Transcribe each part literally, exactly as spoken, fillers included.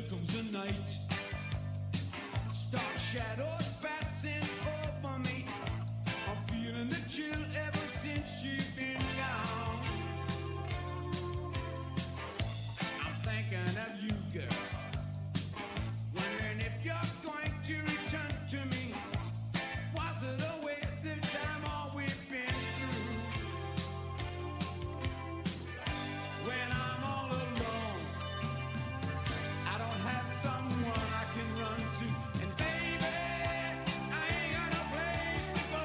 comes the night. Stark shadows passing over me. I'm feeling the chill ever since you've been gone. I'm thinking of you, girl. Wondering if you're going to return to me. Was it a waste of time all we've been through? When I'm all alone, I don't have someone I can run to. And baby, I ain't got no place to go.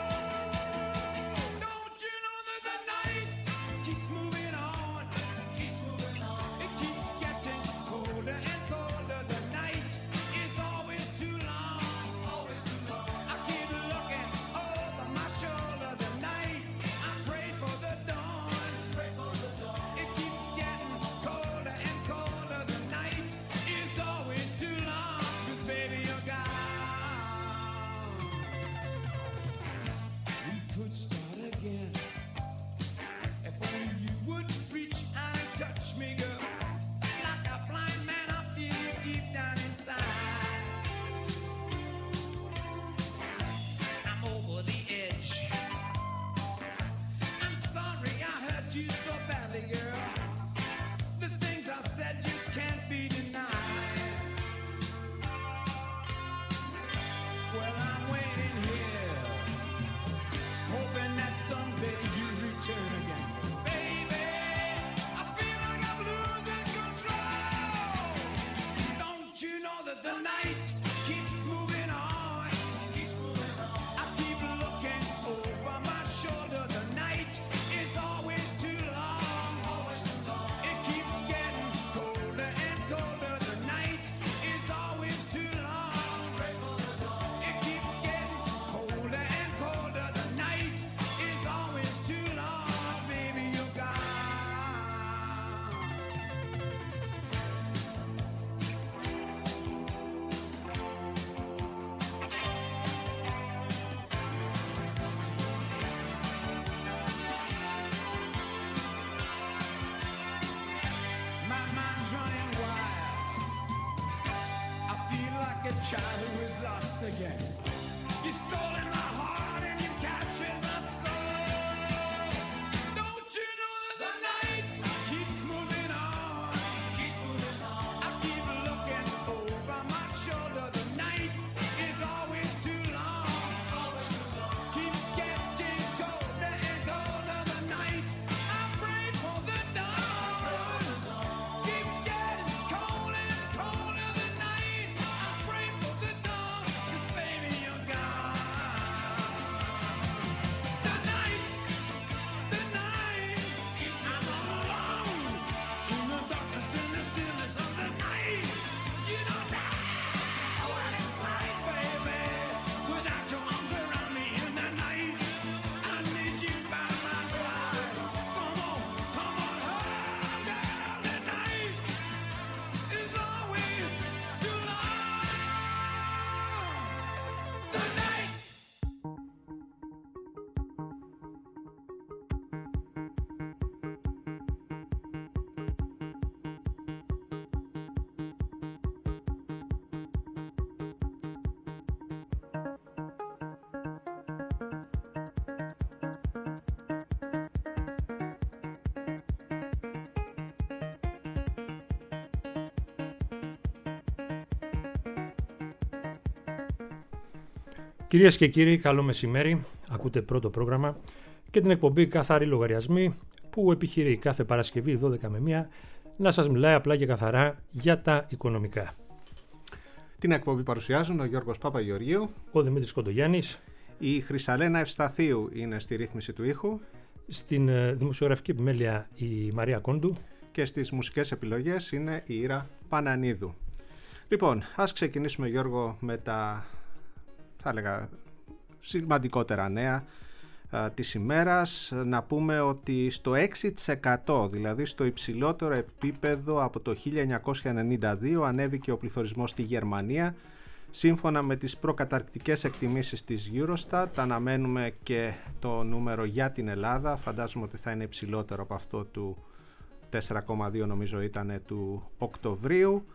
Don't you know that the night keeps moving on? Keeps moving on. It keeps getting colder and colder. The night is always too long. Always too long. I keep looking over my shoulder. The night I pray for the dawn. Pray for the dawn. It keeps getting colder and colder. The night is always too long. 'Cause baby, you're gone. We could start again. If only you would reach out and touch me, girl. Like a blind man, I feel you deep down inside. I'm over the edge. I'm sorry I hurt you so badly, girl. The things I said just can't be denied. Well, I'm waiting here, hoping that someday you return again. Baby, I feel like I'm losing control. Don't you know that the night keeps moving on? Keeps moving on. I keep looking over my shoulder. The night is always too long. Always too long. It keeps getting colder and colder. The night is always too long. Pray for the dawn. It keeps getting colder and colder. The night is always too long. Baby, you're gone. My mind's running wild. I feel like a child who is lost again. You stolen my heart and you captured my soul. Don't you know that the night keeps moving on? Keeps moving on. I keep looking over my shoulder. The night is always too long. Always too long. Keeps getting colder and colder. The night I pray for the dawn. Keeps getting colder and colder. The night I pray for the dawn. 'Cause baby, you're gone. The night, the night, I'm all alone in the darkness and the stillness of the night. You don't know what it's like, baby, without your arms around me in the night. I need you by my side. Come on, come on, oh, girl. The night is always too long. The night. Κυρίες και κύριοι, καλό μεσημέρι. Ακούτε πρώτο πρόγραμμα και την εκπομπή Καθαροί Λογαριασμοί που επιχειρεί κάθε Παρασκευή δώδεκα με μία να σας μιλάει απλά και καθαρά για τα οικονομικά. Την εκπομπή παρουσιάζουν ο Γιώργος Παπαγεωργίου, ο Δημήτρης Κοντογιάννης, η Χρυσαλένα Ευσταθίου είναι στη ρύθμιση του ήχου, στην δημοσιογραφική επιμέλεια η Μαρία Κόντου και στις μουσικές επιλογές είναι η Ήρα Πανανίδου. Λοιπόν, ας ξεκινήσουμε, Γιώργο, με τα, θα έλεγα, σημαντικότερα νέα α, της ημέρας. Να πούμε ότι στο έξι τοις εκατό, δηλαδή στο υψηλότερο επίπεδο από το χίλια εννιακόσια ενενήντα δύο, ανέβηκε ο πληθωρισμός στη Γερμανία. Σύμφωνα με τις προκαταρκτικές εκτιμήσεις της Eurostat, αναμένουμε και το νούμερο για την Ελλάδα. Φαντάζομαι ότι θα είναι υψηλότερο από αυτό του τέσσερα κόμμα δύο, νομίζω ήταν, του Οκτωβρίου.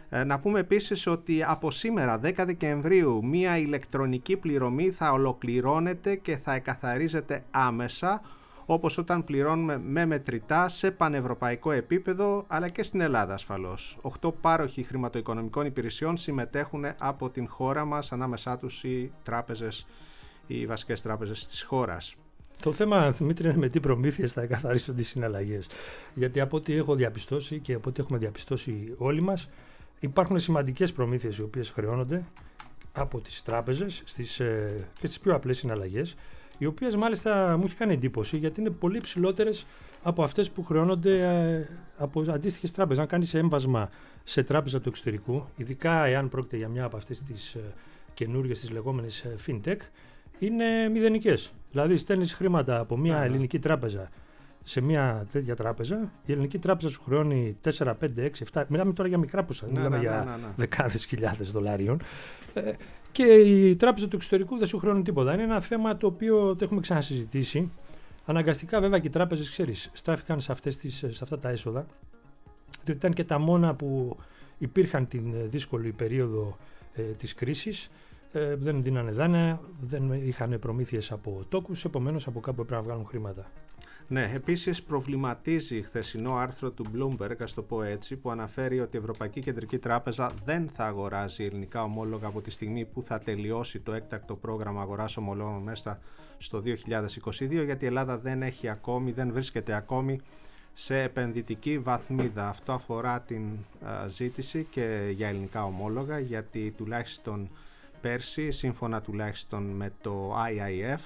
Να πούμε επίσης ότι από σήμερα δέκα Δεκεμβρίου μία ηλεκτρονική πληρωμή θα ολοκληρώνεται και θα εκαθαρίζεται άμεσα, όπως όταν πληρώνουμε με μετρητά σε πανευρωπαϊκό επίπεδο, αλλά και στην Ελλάδα ασφαλώς. Οκτώ πάροχοι χρηματοοικονομικών υπηρεσιών συμμετέχουν από την χώρα μας, ανάμεσά τους οι τράπεζες, οι βασικές τράπεζες της χώρας. Το θέμα, Δημήτρη, είναι με τι προμήθειες θα εκαθαρίσουν τις συναλλαγές. Γιατί από ό,τι έχω διαπιστώσει και από ό,τι έχουμε διαπιστώσει όλοι μας, υπάρχουν σημαντικές προμήθειες οι οποίες χρεώνονται από τις τράπεζες στις, ε, και στις πιο απλές συναλλαγές, οι οποίες μάλιστα μου έχει κάνει εντύπωση γιατί είναι πολύ ψηλότερες από αυτές που χρεώνονται ε, από αντίστοιχες τράπεζες. Αν κάνεις έμβασμα σε τράπεζα του εξωτερικού, ειδικά εάν πρόκειται για μια από αυτές τις ε, καινούργιες, τις λεγόμενες ε, fintech, είναι μηδενικές. Δηλαδή στέλνεις χρήματα από μια ελληνική τράπεζα σε μια τέτοια τράπεζα, η ελληνική τράπεζα σου χρεώνει τέσσερα, πέντε, έξι, επτά, μιλάμε τώρα για μικρά ποσά, μιλάμε ναι, για ναι, ναι, ναι. δεκάδες χιλιάδες δολάριων, ε, και η τράπεζα του εξωτερικού δεν σου χρεώνει τίποτα. Είναι ένα θέμα το οποίο το έχουμε ξανασυζητήσει. Αναγκαστικά βέβαια και οι τράπεζες, ξέρεις, στράφηκαν σε, αυτές τις, σε αυτά τα έσοδα, διότι ήταν και τα μόνα που υπήρχαν την δύσκολη περίοδο ε, της κρίσης. Ε, δεν δίνανε δάνεια, δεν είχαν προμήθειες από τόκους, επομένως από κάπου έπρεπε να βγάλουν χρήματα. Ναι, επίσης προβληματίζει χθεσινό άρθρο του Bloomberg, ας το πω έτσι, που αναφέρει ότι η Ευρωπαϊκή Κεντρική Τράπεζα δεν θα αγοράζει ελληνικά ομόλογα από τη στιγμή που θα τελειώσει το έκτακτο πρόγραμμα αγοράς ομολόγων μέσα στο δύο χιλιάδες είκοσι δύο, γιατί η Ελλάδα δεν έχει ακόμη, δεν βρίσκεται ακόμη σε επενδυτική βαθμίδα. Αυτό αφορά την α, ζήτηση και για ελληνικά ομόλογα, γιατί τουλάχιστον πέρσι, σύμφωνα τουλάχιστον με το άι άι εφ,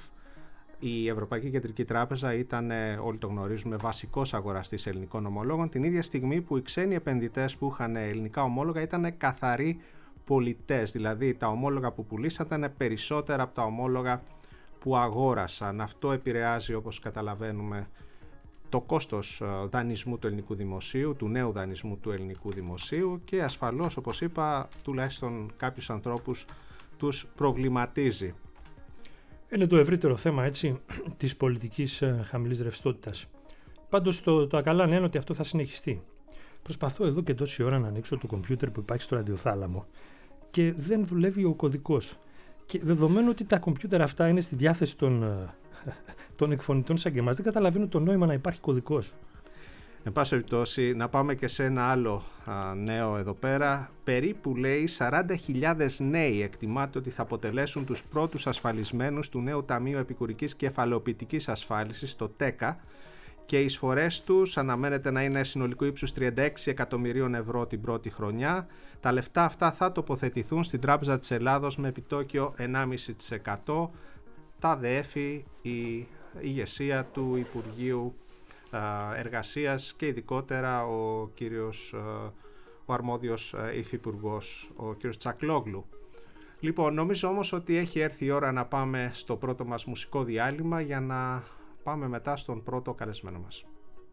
η Ευρωπαϊκή Κεντρική Τράπεζα ήταν, όλοι το γνωρίζουμε, βασικός αγοραστής ελληνικών ομολόγων, την ίδια στιγμή που οι ξένοι επενδυτές που είχαν ελληνικά ομόλογα ήταν καθαροί πολιτές, δηλαδή τα ομόλογα που πουλήσαν ήταν περισσότερα από τα ομόλογα που αγόρασαν. Αυτό επηρεάζει, όπως καταλαβαίνουμε, το κόστος δανεισμού του ελληνικού δημοσίου, του νέου δανεισμού του ελληνικού δημοσίου, και ασφαλώς, όπως είπα, τουλάχιστον κάποιους ανθρώπους τους προβληματίζει. Είναι το ευρύτερο θέμα, έτσι, της πολιτικής ε, χαμηλής ρευστότητας. Πάντως το, το ακαλά είναι ότι αυτό θα συνεχιστεί. Προσπαθώ εδώ και τόση ώρα να ανοίξω το κομπιούτερ που υπάρχει στο ραδιοθάλαμο και δεν δουλεύει ο κωδικός. Και δεδομένου ότι τα κομπιούτερ αυτά είναι στη διάθεση των, των εκφωνητών σαν και εμάς, δεν καταλαβαίνω το νόημα να υπάρχει κωδικός. Εν πάση περιπτώσει, να πάμε και σε ένα άλλο α, νέο εδώ πέρα. Περίπου, λέει, σαράντα χιλιάδες νέοι εκτιμάται ότι θα αποτελέσουν τους πρώτους ασφαλισμένους του νέου Ταμείου Επικουρικής Κεφαλαιοποιητικής Ασφάλισης, το ΤΕΚΑ, και οι εισφορές τους αναμένεται να είναι συνολικού ύψους τριάντα έξι εκατομμυρίων ευρώ την πρώτη χρονιά. Τα λεφτά αυτά θα τοποθετηθούν στην Τράπεζα της Ελλάδος με επιτόκιο ενάμιση κόμμα πέντε τοις εκατό. Τα ΔΕΕΦΗ, η ηγεσία του Υπουργείου Εργασίας και ειδικότερα ο κύριος, ο αρμόδιος υφυπουργός, ο κύριος Τσακλόγλου. Λοιπόν, νομίζω όμως ότι έχει έρθει η ώρα να πάμε στο πρώτο μας μουσικό διάλειμμα για να πάμε μετά στον πρώτο καλεσμένο μας.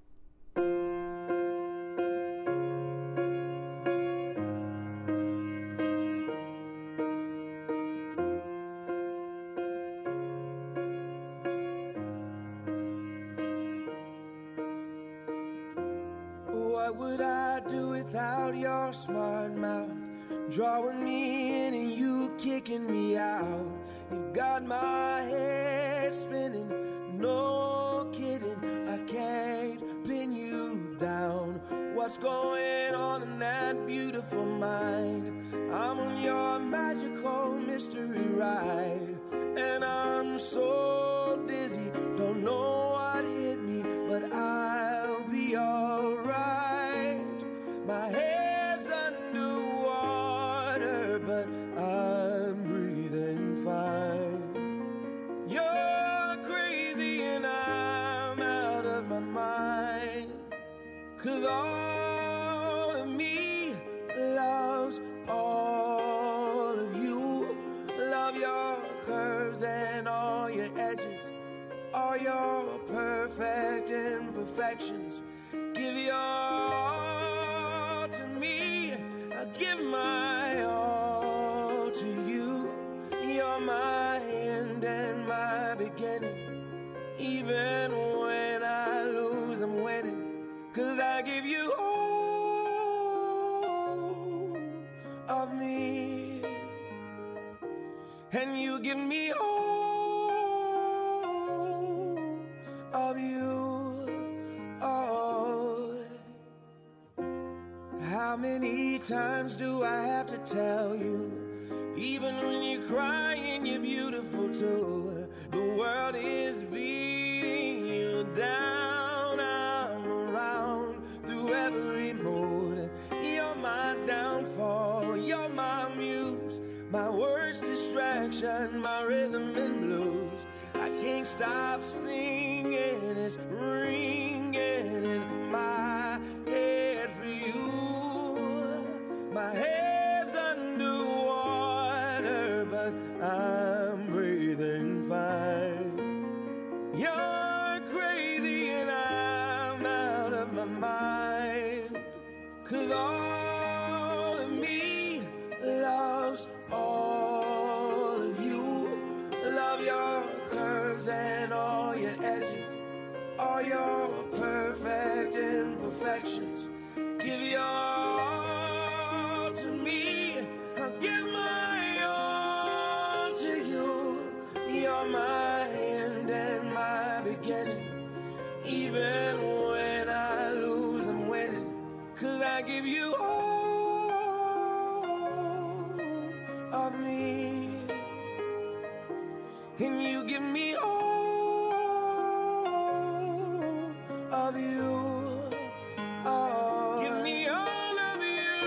What would I do without your smart mouth? Drawing me in and you kicking me out. You've got my head spinning, no kidding. I can't pin you down. What's going on in that beautiful mind? I'm on your magical mystery ride, and I'm so dizzy, don't know what hit me, but I'll be alright. My head's underwater, but I'm breathing fine. You're crazy and I'm out of my mind, 'cause all of me loves all of you. Love your curves and all your edges, all your perfect imperfections. Give your all to me, I'll give my all to you. You're my end and my beginning. Even when I lose, I'm winning, 'cause I give you all and you give me all of you. Oh, how many times do I have to tell you, even when you're crying, you're beautiful too. The world is beating you down. I'm around through every mood. You're my downfall, you're my muse, my worst distraction, my rhythm and blues. I can't stop singing, it's ringing in my head for you. My head's underwater, but I'm breathing fine. You're crazy and I'm out of my mind. 'Cause all of me loves all of you. Love your curves and all your edges, all your perfect imperfections. Give your all to me, I'll give my all to you. You're my end and my beginning. Even when I lose, I'm winning. 'Cause I give you all of me, and you give me all of you. Oh, give me all of you.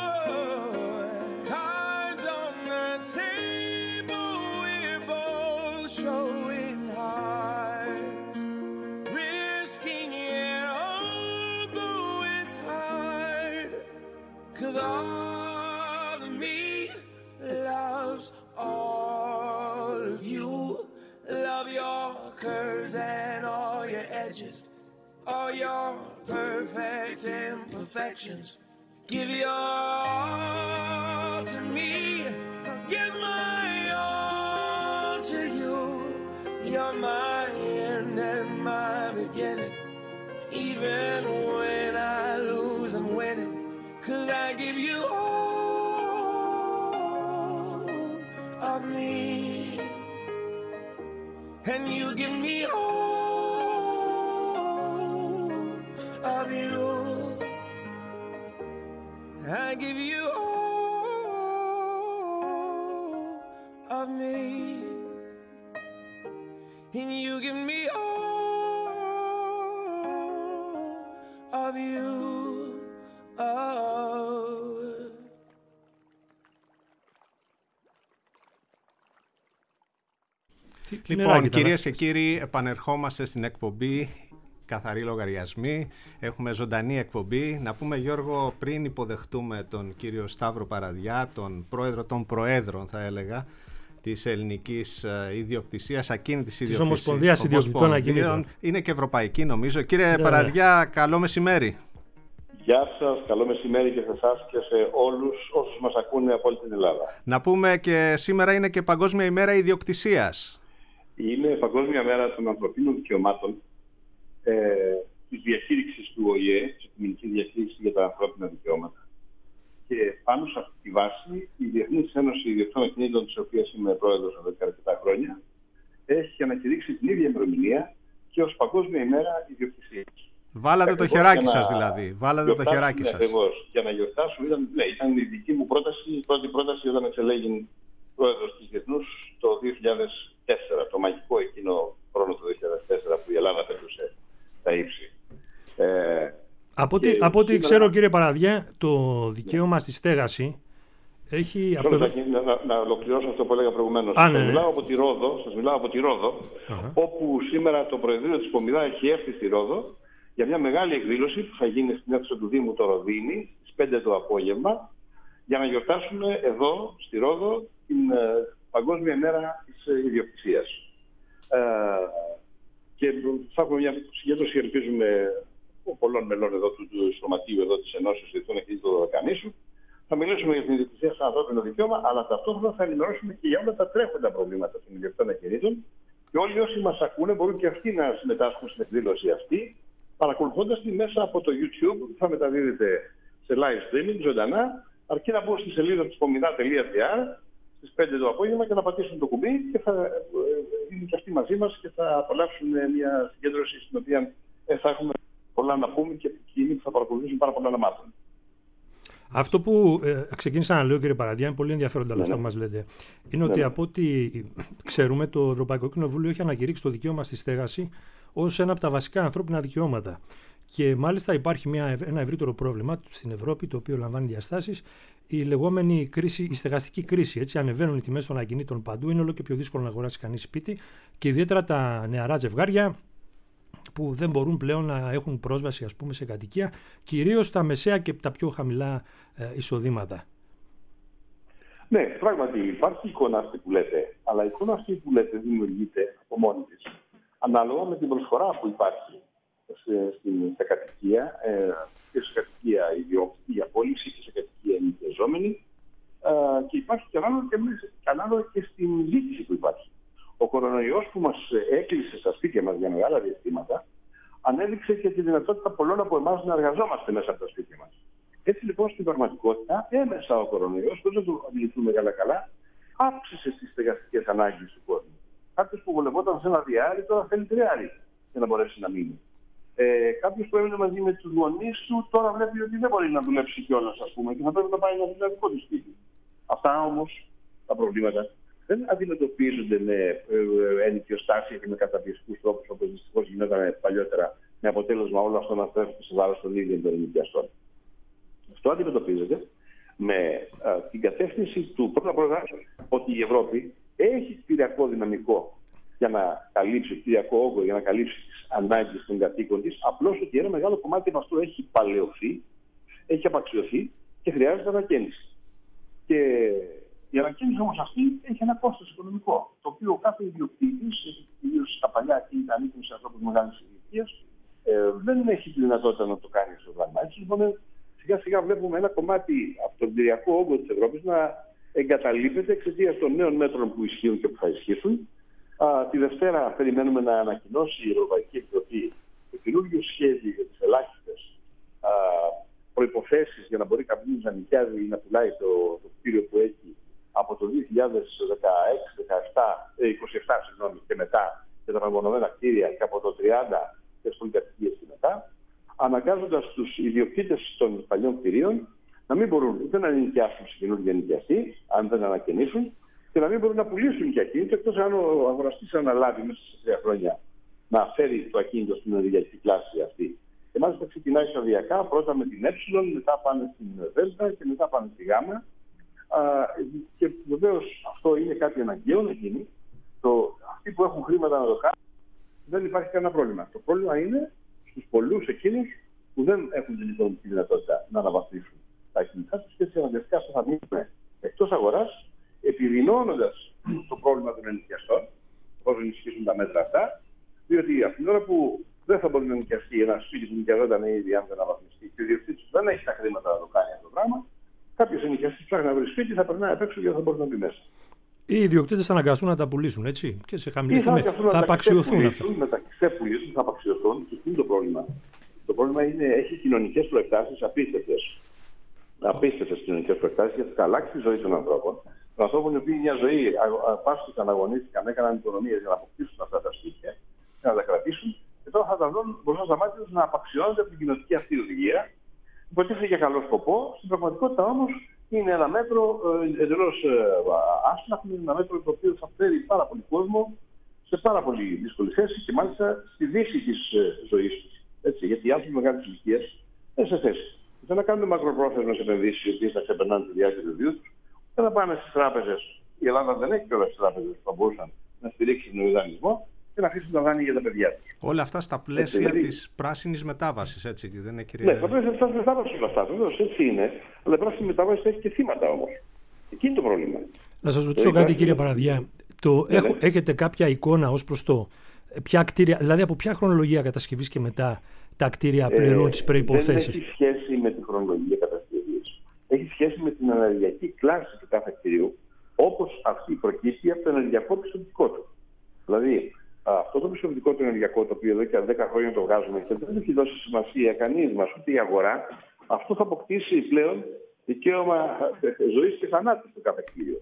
Cards on the table, we're both showing hearts, risking it although it's hard. 'Cause all of me loves all of you. Love your curves and all your edges, all your perfect imperfections. Give your all to me, I'll give my all to you. You're my end and my beginning. Even when I lose, I'm winning. 'Cause I give you all of me, and you give me all of you. I give you all of me, and you give me all of you. Oh. Λοιπόν, κυρίες και κύριοι, επανερχόμαστε στην εκπομπή Καθαροί Λογαριασμοί. Έχουμε ζωντανή εκπομπή. Να πούμε, Γιώργο, πριν υποδεχτούμε τον κύριο Σταύρο Παραδιά, τον πρόεδρο των προέδρων, θα έλεγα, της ελληνικής ιδιοκτησίας, ακίνητης ιδιοκτησίας, της Ομοσπονδίας Ιδιοκτητών Ακινήτων. Είναι και ευρωπαϊκή, νομίζω. Κύριε ναι, Παραδιά, καλό μεσημέρι. Γεια σας, καλό μεσημέρι και σε εσάς και σε όλους όσους μας ακούνε από όλη την Ελλάδα. Να πούμε και σήμερα είναι και Παγκόσμια ημέρα ιδιοκτησίας. Είναι Παγκόσμια μέρα των ανθρωπίνων δικαιωμάτων, ε, της διακήρυξης του Ο Η Ε, της Οικουμενικής Διακήρυξης για τα ανθρώπινα δικαιώματα. Και πάνω σε αυτή τη βάση, η Διεθνής Ένωση Ιδιοκτητών Ακινήτων, της οποίας είμαι πρόεδρος εδώ και αρκετά χρόνια, έχει ανακηρύξει την ίδια ημερομηνία και ως Παγκόσμια ημέρα ιδιοκτησίας. Βάλατε ακριβώς το χεράκι σας δηλαδή. Βάλατε το χεράκι σας. Ακριβώς. Για να γιορτάσουμε, ήταν, ναι, ήταν η δική μου πρόταση, η πρώτη πρόταση όταν εξελέγην πρόεδρος της Διεθνούς το δύο χιλιάδες τέσσερα, το μαγικό εκείνο χρόνο του δύο χιλιάδες τέσσερα που η Ελλάδα πέτρωσε τα ύψη. Ε, από ό,τι σήμερα... ξέρω, κύριε Παραδιά, το δικαίωμα στη στέγαση έχει... Από το... να, να, να ολοκληρώσω αυτό που έλεγα προηγουμένως. Α, ναι, σας, ναι. μιλάω από τη Ρόδο, σας μιλάω από τη Ρόδο, uh-huh. όπου σήμερα το Προεδρείο της Πομιδά έχει έρθει στη Ρόδο για μια μεγάλη εκδήλωση που θα γίνει στην αίθουσα του Δήμου το Ροδίνι στις πέντε το απόγευμα, για να γιορτάσουμε εδώ στη Ρόδο την ε, Παγκόσμια Μέρα της ε, Ιδιοκτησίας. Ε, και θα έχουμε μια συγκέντρωση, ελπίζουμε, πολλών μελών εδώ του, του Σωματείου εδώ της Ενώσεως Ιδιοκτητών Ακινήτων του Δωδεκανήσου. Θα μιλήσουμε για την ιδιοκτησία σαν ανθρώπινο δικαίωμα, αλλά ταυτόχρονα θα ενημερώσουμε και για όλα τα τρέχοντα προβλήματα των ιδιοκτητών ακινήτων. Και όλοι όσοι μας ακούνε μπορούν και αυτοί να συμμετάσχουν στην εκδήλωση αυτή, παρακολουθώντας τη μέσα από το YouTube, που θα μεταδίδεται σε live streaming, ζωντανά, αρκεί να μπουν στη σελίδα της πομιδά τελεία τζι άρ, στις πέντε το απόγευμα και να πατήσουν το κουμπί και θα είναι και αυτοί μαζί μας και θα απολαύσουν μια συγκέντρωση στην οποία θα έχουμε πολλά να πούμε και εκείνοι που θα παρακολουθήσουν πάρα πολλά να μάθουν. Αυτό που ε, ξεκίνησα να λέω, κύριε Παραντιά, είναι πολύ ενδιαφέροντα όλα αυτά που μας λέτε. Είναι ότι από ό,τι ξέρουμε, το Ευρωπαϊκό Κοινοβούλιο έχει ανακηρύξει το δικαίωμα στη στέγαση ως ένα από τα βασικά ανθρώπινα δικαιώματα. Και μάλιστα υπάρχει μια, ένα ευρύτερο πρόβλημα στην Ευρώπη, το οποίο λαμβάνει διαστάσεις, η λεγόμενη κρίση, η στεγαστική κρίση. Έτσι, ανεβαίνουν οι τιμές των ακινήτων παντού, είναι όλο και πιο δύσκολο να αγοράσει κανείς σπίτι και ιδιαίτερα τα νεαρά ζευγάρια που δεν μπορούν πλέον να έχουν πρόσβαση, ας πούμε, σε κατοικία, κυρίως τα μεσαία και τα πιο χαμηλά ε, εισοδήματα. Ναι, πράγματι υπάρχει εικόνα αυτή που λέτε, αλλά η εικόνα αυτή που λέτε δημιουργείται από μόνη της, ανάλογα με την προσφορά που υπάρχει σε, σε κατοικία, ε, και σε κατοικία ιδιόκτητη για πώληση και σε κατοικία ενοικιαζόμενη, ε, και υπάρχει και ανάλογα και, ανάλογα και στην ζήτηση που υπάρχει. Ο κορονοϊός που μας έκλεισε στα σπίτια μας για μεγάλα διαστήματα ανέδειξε και τη δυνατότητα πολλών από εμάς να εργαζόμαστε μέσα από τα σπίτια μας. Έτσι λοιπόν στην πραγματικότητα έμεσα ο κορονοϊός, χωρίς να το αντιληφθούμε καλά-καλά, αύξησε τις στεγαστικές ανάγκες του κόσμου. Κάποιος που βολευόταν σε ένα διάρρη τώρα θέλει τριάρι για να μπορέσει να μείνει. Ε, Κάποιος που έμεινε μαζί με τους γονείς του τώρα βλέπει ότι δεν μπορεί να δουλέψει κιόλας, ας πούμε, και θα πρέπει να πάει να δουλεύει δικό του σπίτι. Αυτά όμως τα προβλήματα δεν αντιμετωπίζονται με ενοικιοστάσια και με καταπιεστικούς τρόπους, όπως δυστυχώς γινόταν παλιότερα, με αποτέλεσμα όλο αυτό να στρέφεται σε βάρος των ίδιων των ενοικιαστών. Αυτό αντιμετωπίζεται με α, την κατεύθυνση του πρώτα πρώτα ότι η Ευρώπη έχει κτηριακό δυναμικό για να καλύψει, κτηριακό όγκο για να καλύψει τις ανάγκες των κατοίκων της, απλώς ότι ένα μεγάλο κομμάτι από αυτό έχει παλαιωθεί, έχει απαξιωθεί και χρειάζεται ανακαίνιση. Και η ανακαίνιση όμως αυτή έχει ένα κόστος οικονομικό, το οποίο κάθε ιδιοκτήτης, ιδίως στα παλιά ακίνητα ανήκουν σε ανθρώπους μεγάλης ηλικίας, ε, δεν έχει τη δυνατότητα να το κάνει στο πράγμα. Έτσι λοιπόν, σιγά σιγά βλέπουμε ένα κομμάτι από τον κτηριακό όγκο της Ευρώπης να εγκαταλείπεται εξαιτίας των νέων μέτρων που ισχύουν και που θα ισχύσουν. Α, τη Δευτέρα περιμένουμε να ανακοινώσει η Ευρωπαϊκή Επιτροπή το καινούργιο σχέδιο για τις ελάχιστες προϋποθέσεις για να μπορεί κάποιος να νοικιάζει ή να πουλάει το, το κτίριο που έχει από το δύο χιλιάδες δεκαέξι δεκαεπτά, είκοσι επτά συγγνώμη, και μετά και τα μεμονωμένα κτίρια και από το τριάντα και στις πολυκατοικίες και μετά, αναγκάζοντας τους ιδιοκτήτες των παλιών κτιρίων να μην μπορούν ούτε να νοικιάσουν σε καινούργια νοικιαστή, αν δεν ανακαινήσουν, και να μην μπορούν να πουλήσουν και ακίνητο, εκτός αν ο αγοραστής αναλάβει μέσα σε τρία χρόνια να φέρει το ακίνητο στην ενεργειακή κλάση αυτή. Και μάλιστα ξεκινάει σταδιακά, πρώτα με την Ε, μετά πάνε στην Δ και μετά πάνε στη Γ. Και βεβαίως αυτό είναι κάτι αναγκαίο να γίνει. Το, αυτοί που έχουν χρήματα να το κάνουν, δεν υπάρχει κανένα πρόβλημα. Το πρόβλημα είναι στους πολλούς εκείνους που δεν έχουν την οικονομική δυνατότητα να αναβαθμίσουν τα ακίνητά τους και έτσι αναγκαστικά θα μείνουν εκτός αγοράς, επιδεινώνοντας το πρόβλημα των ενοικιαστών, πώς ενισχύσουν τα μέτρα αυτά, διότι από την ώρα που δεν θα μπορεί να νοικιαστεί ένα σπίτι που νοικιαζόταν ήδη, αν δεν αναβαθμιστεί, και ο ιδιοκτήτης δεν έχει τα χρήματα να το κάνει αυτό το πράγμα, κάποιος ενοικιαστής ψάχνει να βρει σπίτι, θα περνάει απ' έξω και δεν θα μπορεί να μπει μέσα. Οι ιδιοκτήτες θα αναγκαστούν να τα πουλήσουν, έτσι, και σε χαμηλές τιμές. Θα, θα απαξιωθούν αυτά. Να τα ξεπουλήσουν, θα απαξιωθούν και αυτό είναι το πρόβλημα. Το πρόβλημα είναι, έχει κοινωνικές προεκτάσεις απίστευτες. Απίστευτες κοινωνικές προεκτάσεις, γιατί θα αλλάξει τη ζωή των ανθρώπων. Των ανθρώπων οι οποίοι μια ζωή πάσχησαν, αγωνίστηκαν, έκαναν οικονομίες για να αποκτήσουν αυτά τα σπίτια και να τα κρατήσουν. Και τώρα θα τα δουν μπροστά στα μάτια τους να απαξιώνονται από την κοινωνική αυτή οδηγία. Υποτίθεται για καλό σκοπό. Στην πραγματικότητα όμως είναι ένα μέτρο ε, εντελώς ε, άσπλαχνο, ένα μέτρο το οποίο θα φέρει πάρα πολύ κόσμο σε πάρα πολύ δύσκολη θέση και μάλιστα στη δύση της ε, ζωής του. Έτσι, γιατί οι άνθρωποι μεγάλης ηλικίας είναι σε θέση. Δεν να κάνουν μακροπρόθεσμες επενδύσεις οι οποίες θα ξεπερνάνε τη διάρκεια του βίου τους, δεν θα πάνε στις τράπεζες. Η Ελλάδα δεν έχει όλες τις τράπεζες που θα μπορούσαν να στηρίξουν τον δανεισμό και να αφήσουν τα δάνεια για τα παιδιά τους. Όλα αυτά στα πλαίσια έτσι, της πράσινης μετάβασης, έτσι, δεν είναι, κυρία... Ναι, στα πλαίσια της πράσινης μετάβασης όλα αυτά, βεβαίως, έτσι είναι. Αλλά η πράσινη μετάβαση έχει και θύματα όμως. Εκεί είναι το πρόβλημα. Να σας ρωτήσω κάτι, υπάρχει... κύριε Παραδιά. Το ναι, έχω, ναι. Έχετε κάποια εικόνα ως προς το ποια κτίρια, δηλαδή από ποια χρονολογία κατασκευής και μετά τα κτίρια πληρούν ε, τις προϋποθέσεις? Δεν έχει σχέση με τη χρονολογία κατασκευής. Έχει σχέση με την ενεργειακή κλάση του κάθε κτίριου, όπως αυτή προκύπτει από το ενεργειακό πιστοποιητικό του. Δηλαδή, αυτό το πιστοποιητικό του ενεργειακό, το οποίο εδώ και δέκα χρόνια το βγάζουμε και δεν έχει δώσει σημασία κανείς μας, ούτε η αγορά, αυτό θα αποκτήσει πλέον δικαίωμα ζωής και θανάτου στο κάθε κτίριο.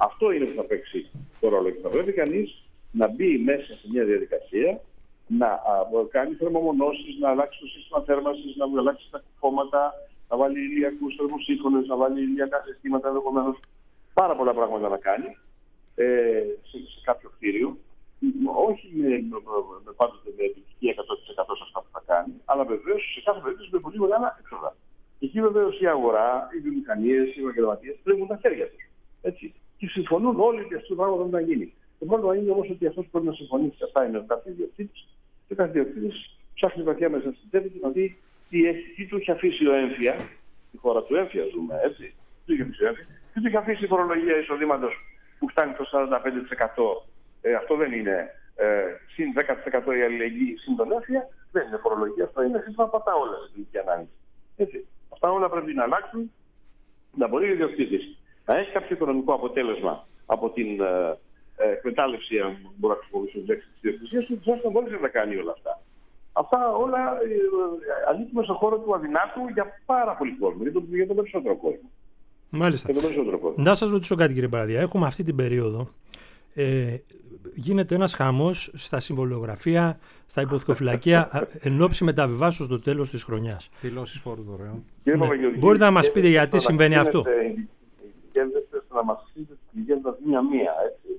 Αυτό είναι που θα παίξει το ρόλο και θα πρέπει κανείς να μπει μέσα σε μια διαδικασία, να α, κάνει θερμομονώσεις, να αλλάξει το σύστημα θέρμανσης, να αλλάξει τα κουφώματα, να βάλει ηλιακούς θερμοσύφωνες, να βάλει ηλιακά συστήματα, ενδεχομένως πάρα πολλά πράγματα να κάνει ε, σε, σε κάποιο κτίριο. Όχι με, με, με πάντοτε με επιτυχία εκατό τοις εκατό σε αυτά που θα κάνει, αλλά βεβαίως σε κάθε περίπτωση με πολύ μεγάλα έξοδα. Και εκεί βεβαίως η αγορά, οι βιομηχανίες, οι επαγγελματίες πλέγουν τα χέρια τους. Έτσι. Και συμφωνούν όλοι ότι αυτό το πράγμα δεν θα γίνει. Το πρόβλημα είναι όμως ότι αυτός πρέπει να συμφωνήσει. Αυτά είναι ο κάθε ιδιοκτήτης. Και ο κάθε ιδιοκτήτης ψάχνει βαθιά μέσα στην τσέπη του να δει τι, τι του έχει αφήσει ο έμφυα, τη χώρα του έμφυα ζούμε, έτσι. Τι του έχει αφήσει ο έμφυα, τι του έχει αφήσει η φορολογία εισοδήματος που φτάνει το σαράντα πέντε τοις εκατό. Ε, αυτό δεν είναι ε, συν δέκα τοις εκατό η αλληλεγγύη, συν τον έμφυα, δεν είναι φορολογία. Αυτό είναι σύστημα πατά όλα στην τελική ανάλυση. Έτσι. Αυτά όλα πρέπει να αλλάξουν, να μπορεί ο ιδιοκτήτης να έχει κάποιο οικονομικό αποτέλεσμα από την ε, ε, εκμετάλλευση, αν μπορώ να χρησιμοποιήσω την λέξη της ιδιοκτησίας του, ώστε να μπορεί να τα κάνει όλα αυτά. Αυτά όλα ε, ε, ανήκουν στον χώρο του αδυνάτου για πάρα πολύ κόσμο, για τον, για τον περισσότερο κόσμο. Μάλιστα. Για τον περισσότερο κόσμο. Να σας ρωτήσω κάτι, κύριε Παραδία. Έχουμε αυτή την περίοδο. Ε, γίνεται ένας χαμός στα συμβολιογραφία, στα υποθηκοφυλακεία εν ώψη μεταβιβάσεως στο τέλος της χρονιάς. Δηλώσεις φόρου δωρεών. Ναι. Μπορείτε να μας πείτε γιατί συμβαίνει αυτό? Γέννεστε να μας πείτε τη ληγέντα μία-μία, έτσι.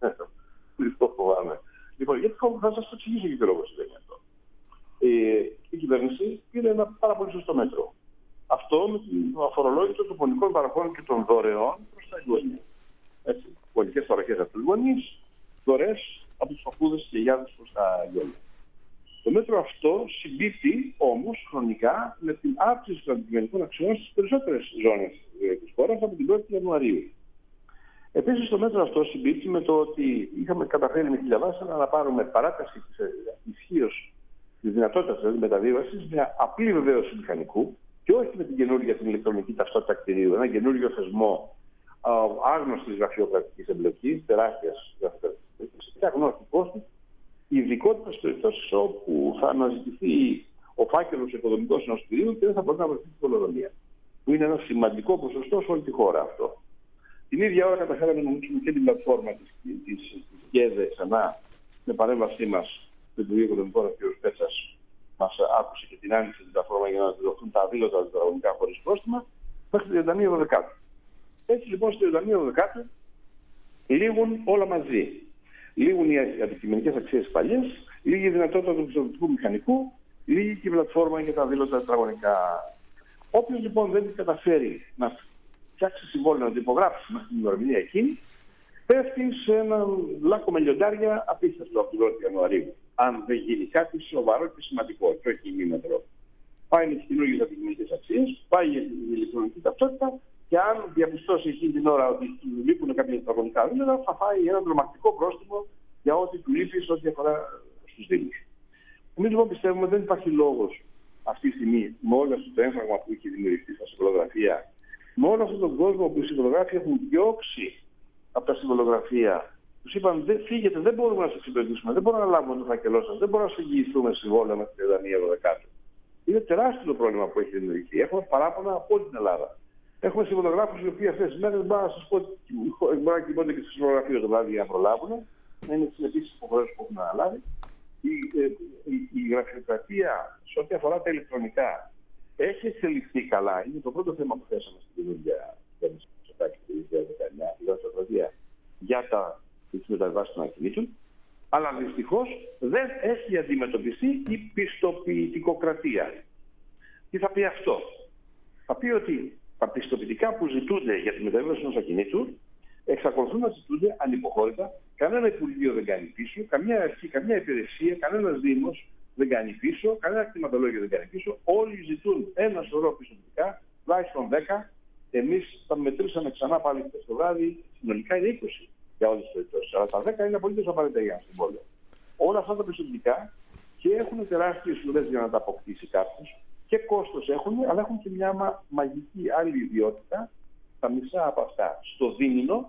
Αυτό φοβάμαι. Λοιπόν, γιατί θα σας το εξηγήσω και τι λόγο συμβαίνει αυτό. Ε, η κυβέρνηση πήρε ένα πάρα πολύ σωστό μέτρο. Αυτό με το αφορολόγητο των πολιτικών παραχώρων και των δωρεών προς τα εγγόνια. Έτσι. Πολιτικές παροχές από τους γονείς, δωρεές από τους παππούδες και γιαγιάδες προς τα εγγόνια. Το μέτρο αυτό συμπίπτει όμως χρονικά με την αύξηση των αντικειμενικών αξιών στις περισσότερες ζώνες της χώρας από την πρώτη Ιανουαρίου. Επίσης, το μέτρο αυτό συμπίπτει με το ότι είχαμε καταφέρει με χίλια βάσανα να πάρουμε παράταση της ισχύως της δυνατότητας δηλαδή μεταβίβασης με απλή βεβαίωση μηχανικού και όχι με την καινούργια την ηλεκτρονική ταυτότητα κτηρίου, ένα καινούργιο θεσμό άγνωστης γραφειοκρατικής εμπλοκής, τεράστιας γραφειοκρατικής εμπλοκής, και αγνώστη κόστος, ειδικότητα στις περιπτώσεις όπου θα αναζητηθεί ο φάκελος οικοδομικός ενός κτηρίου και δεν θα μπορεί να βρεθεί την πολεοδομία. Που είναι ένα σημαντικό ποσοστό σε όλη τη χώρα αυτό. Την ίδια ώρα καταφέραμε να ανοίξουμε και την πλατφόρμα της, της, της ΚΕΔΕ ξανά με παρέμβασή μας του Υπουργείου Οικονομικών, ο κ. Πέτσας μας άκουσε και την άνοιξε την πλατφόρμα για να δοθούν τα αδήλωτα τετραγωνικά χωρίς πρόστιμα μέχρι το τριάντα μία Δεκάτου. Έτσι λοιπόν στο τριάντα μία Δεκάτου λήγουν όλα μαζί. Λήγουν οι αντικειμενικές αξίες παλιές, λήγει η δυνατότητα του πιστοποιητικού μηχανικού, λήγει και η πλατφόρμα για τα αδήλωτα τετραγωνικά. Όποιος λοιπόν δεν καταφέρει να φτιάξει συμβόλαιο, να το υπογράψει μέχρι την ημερομηνία εκείνη, πέφτει σε έναν λάκκο με λιοντάρια απίστευτο από την πρώτη Ιανουαρίου. Αν δεν γίνει κάτι σοβαρό και σημαντικό, και όχι ημίμετρο. Πάει με τις καινούργιες αντικειμενικές αξίες, πάει για την ηλεκτρονική ταυτότητα και αν διαπιστώσει εκείνη την ώρα ότι του λείπουν κάποια τετραγωνικά δίλημα, θα φάει ένα τρομακτικό πρόστιμο για ό,τι του λείπει σε ό,τι αφορά στους δήμους. Εμείς λοιπόν πιστεύουμε ότι δεν υπάρχει λόγος αυτή τη στιγμή, με όλο αυτό το έμφραγμα που έχει δημιουργηθεί στα συμβολογραφία, με όλο αυτόν τον κόσμο που οι συμβολογράφοι έχουν διώξει από τα συμβολογραφία, τους είπαν δεν φύγετε, δεν μπορούμε να σας εξυπηρετήσουμε, δεν μπορούμε να λάβουμε το φάκελό σας, δεν μπορούμε να σας εγγυηθούμε συμβόλαια με την τριάντα μία Δεκάτου. Είναι τεράστιο το πρόβλημα που έχει δημιουργηθεί. Έχουμε παράπονα από όλη την Ελλάδα. Έχουμε συμβολογράφους οι οποίοι αυτές τις μέρες μπορώ να σας πω ότι μπορεί να κοιμώνται και στο συμβολογραφείο το βράδυ για να προλάβουν, να είναι τις επίσης υποχρεώσεις που έχουν αναλάβει. Η, ε, η, η γραφειοκρατία σε ό,τι αφορά τα ηλεκτρονικά έχει εξελιχθεί καλά. Είναι το πρώτο θέμα που θέσαμε στην καινούργια κυβέρνηση του δύο χιλιάδες δεκαεννιά, η γραφειοκρατία για τα μεταβιβάσεις των ακινήτων. Αλλά δυστυχώς δεν έχει αντιμετωπιστεί η πιστοποιητικοκρατία. Τι θα πει αυτό? Θα πει ότι τα πιστοποιητικά που ζητούνται για τη μεταβίβαση ενός ακινήτου εξακολουθούν να ζητούνται ανυποχώρητα. Κανένα Υπουργείο δεν κάνει πίσω, καμιά αρχή, καμιά υπηρεσία, κανένας Δήμος δεν κάνει πίσω, κανένα κτηματολόγιο δεν κάνει πίσω. Όλοι ζητούν ένα σωρό πιστοποιητικά, τουλάχιστον δέκα. Εμείς τα μετρήσαμε ξανά πάλι χθες το βράδυ, συνολικά είναι είκοσι για όλες τις περιπτώσεις. Αλλά τα δέκα είναι απολύτως απαραίτητα για ένα συμβόλαιο. Όλα αυτά τα πιστοποιητικά και έχουν τεράστιες ουρές για να τα αποκτήσει κάποιος και κόστος έχουν, αλλά έχουν και μια μα, μαγική άλλη ιδιότητα. Τα μισά από αυτά στο δίμηνο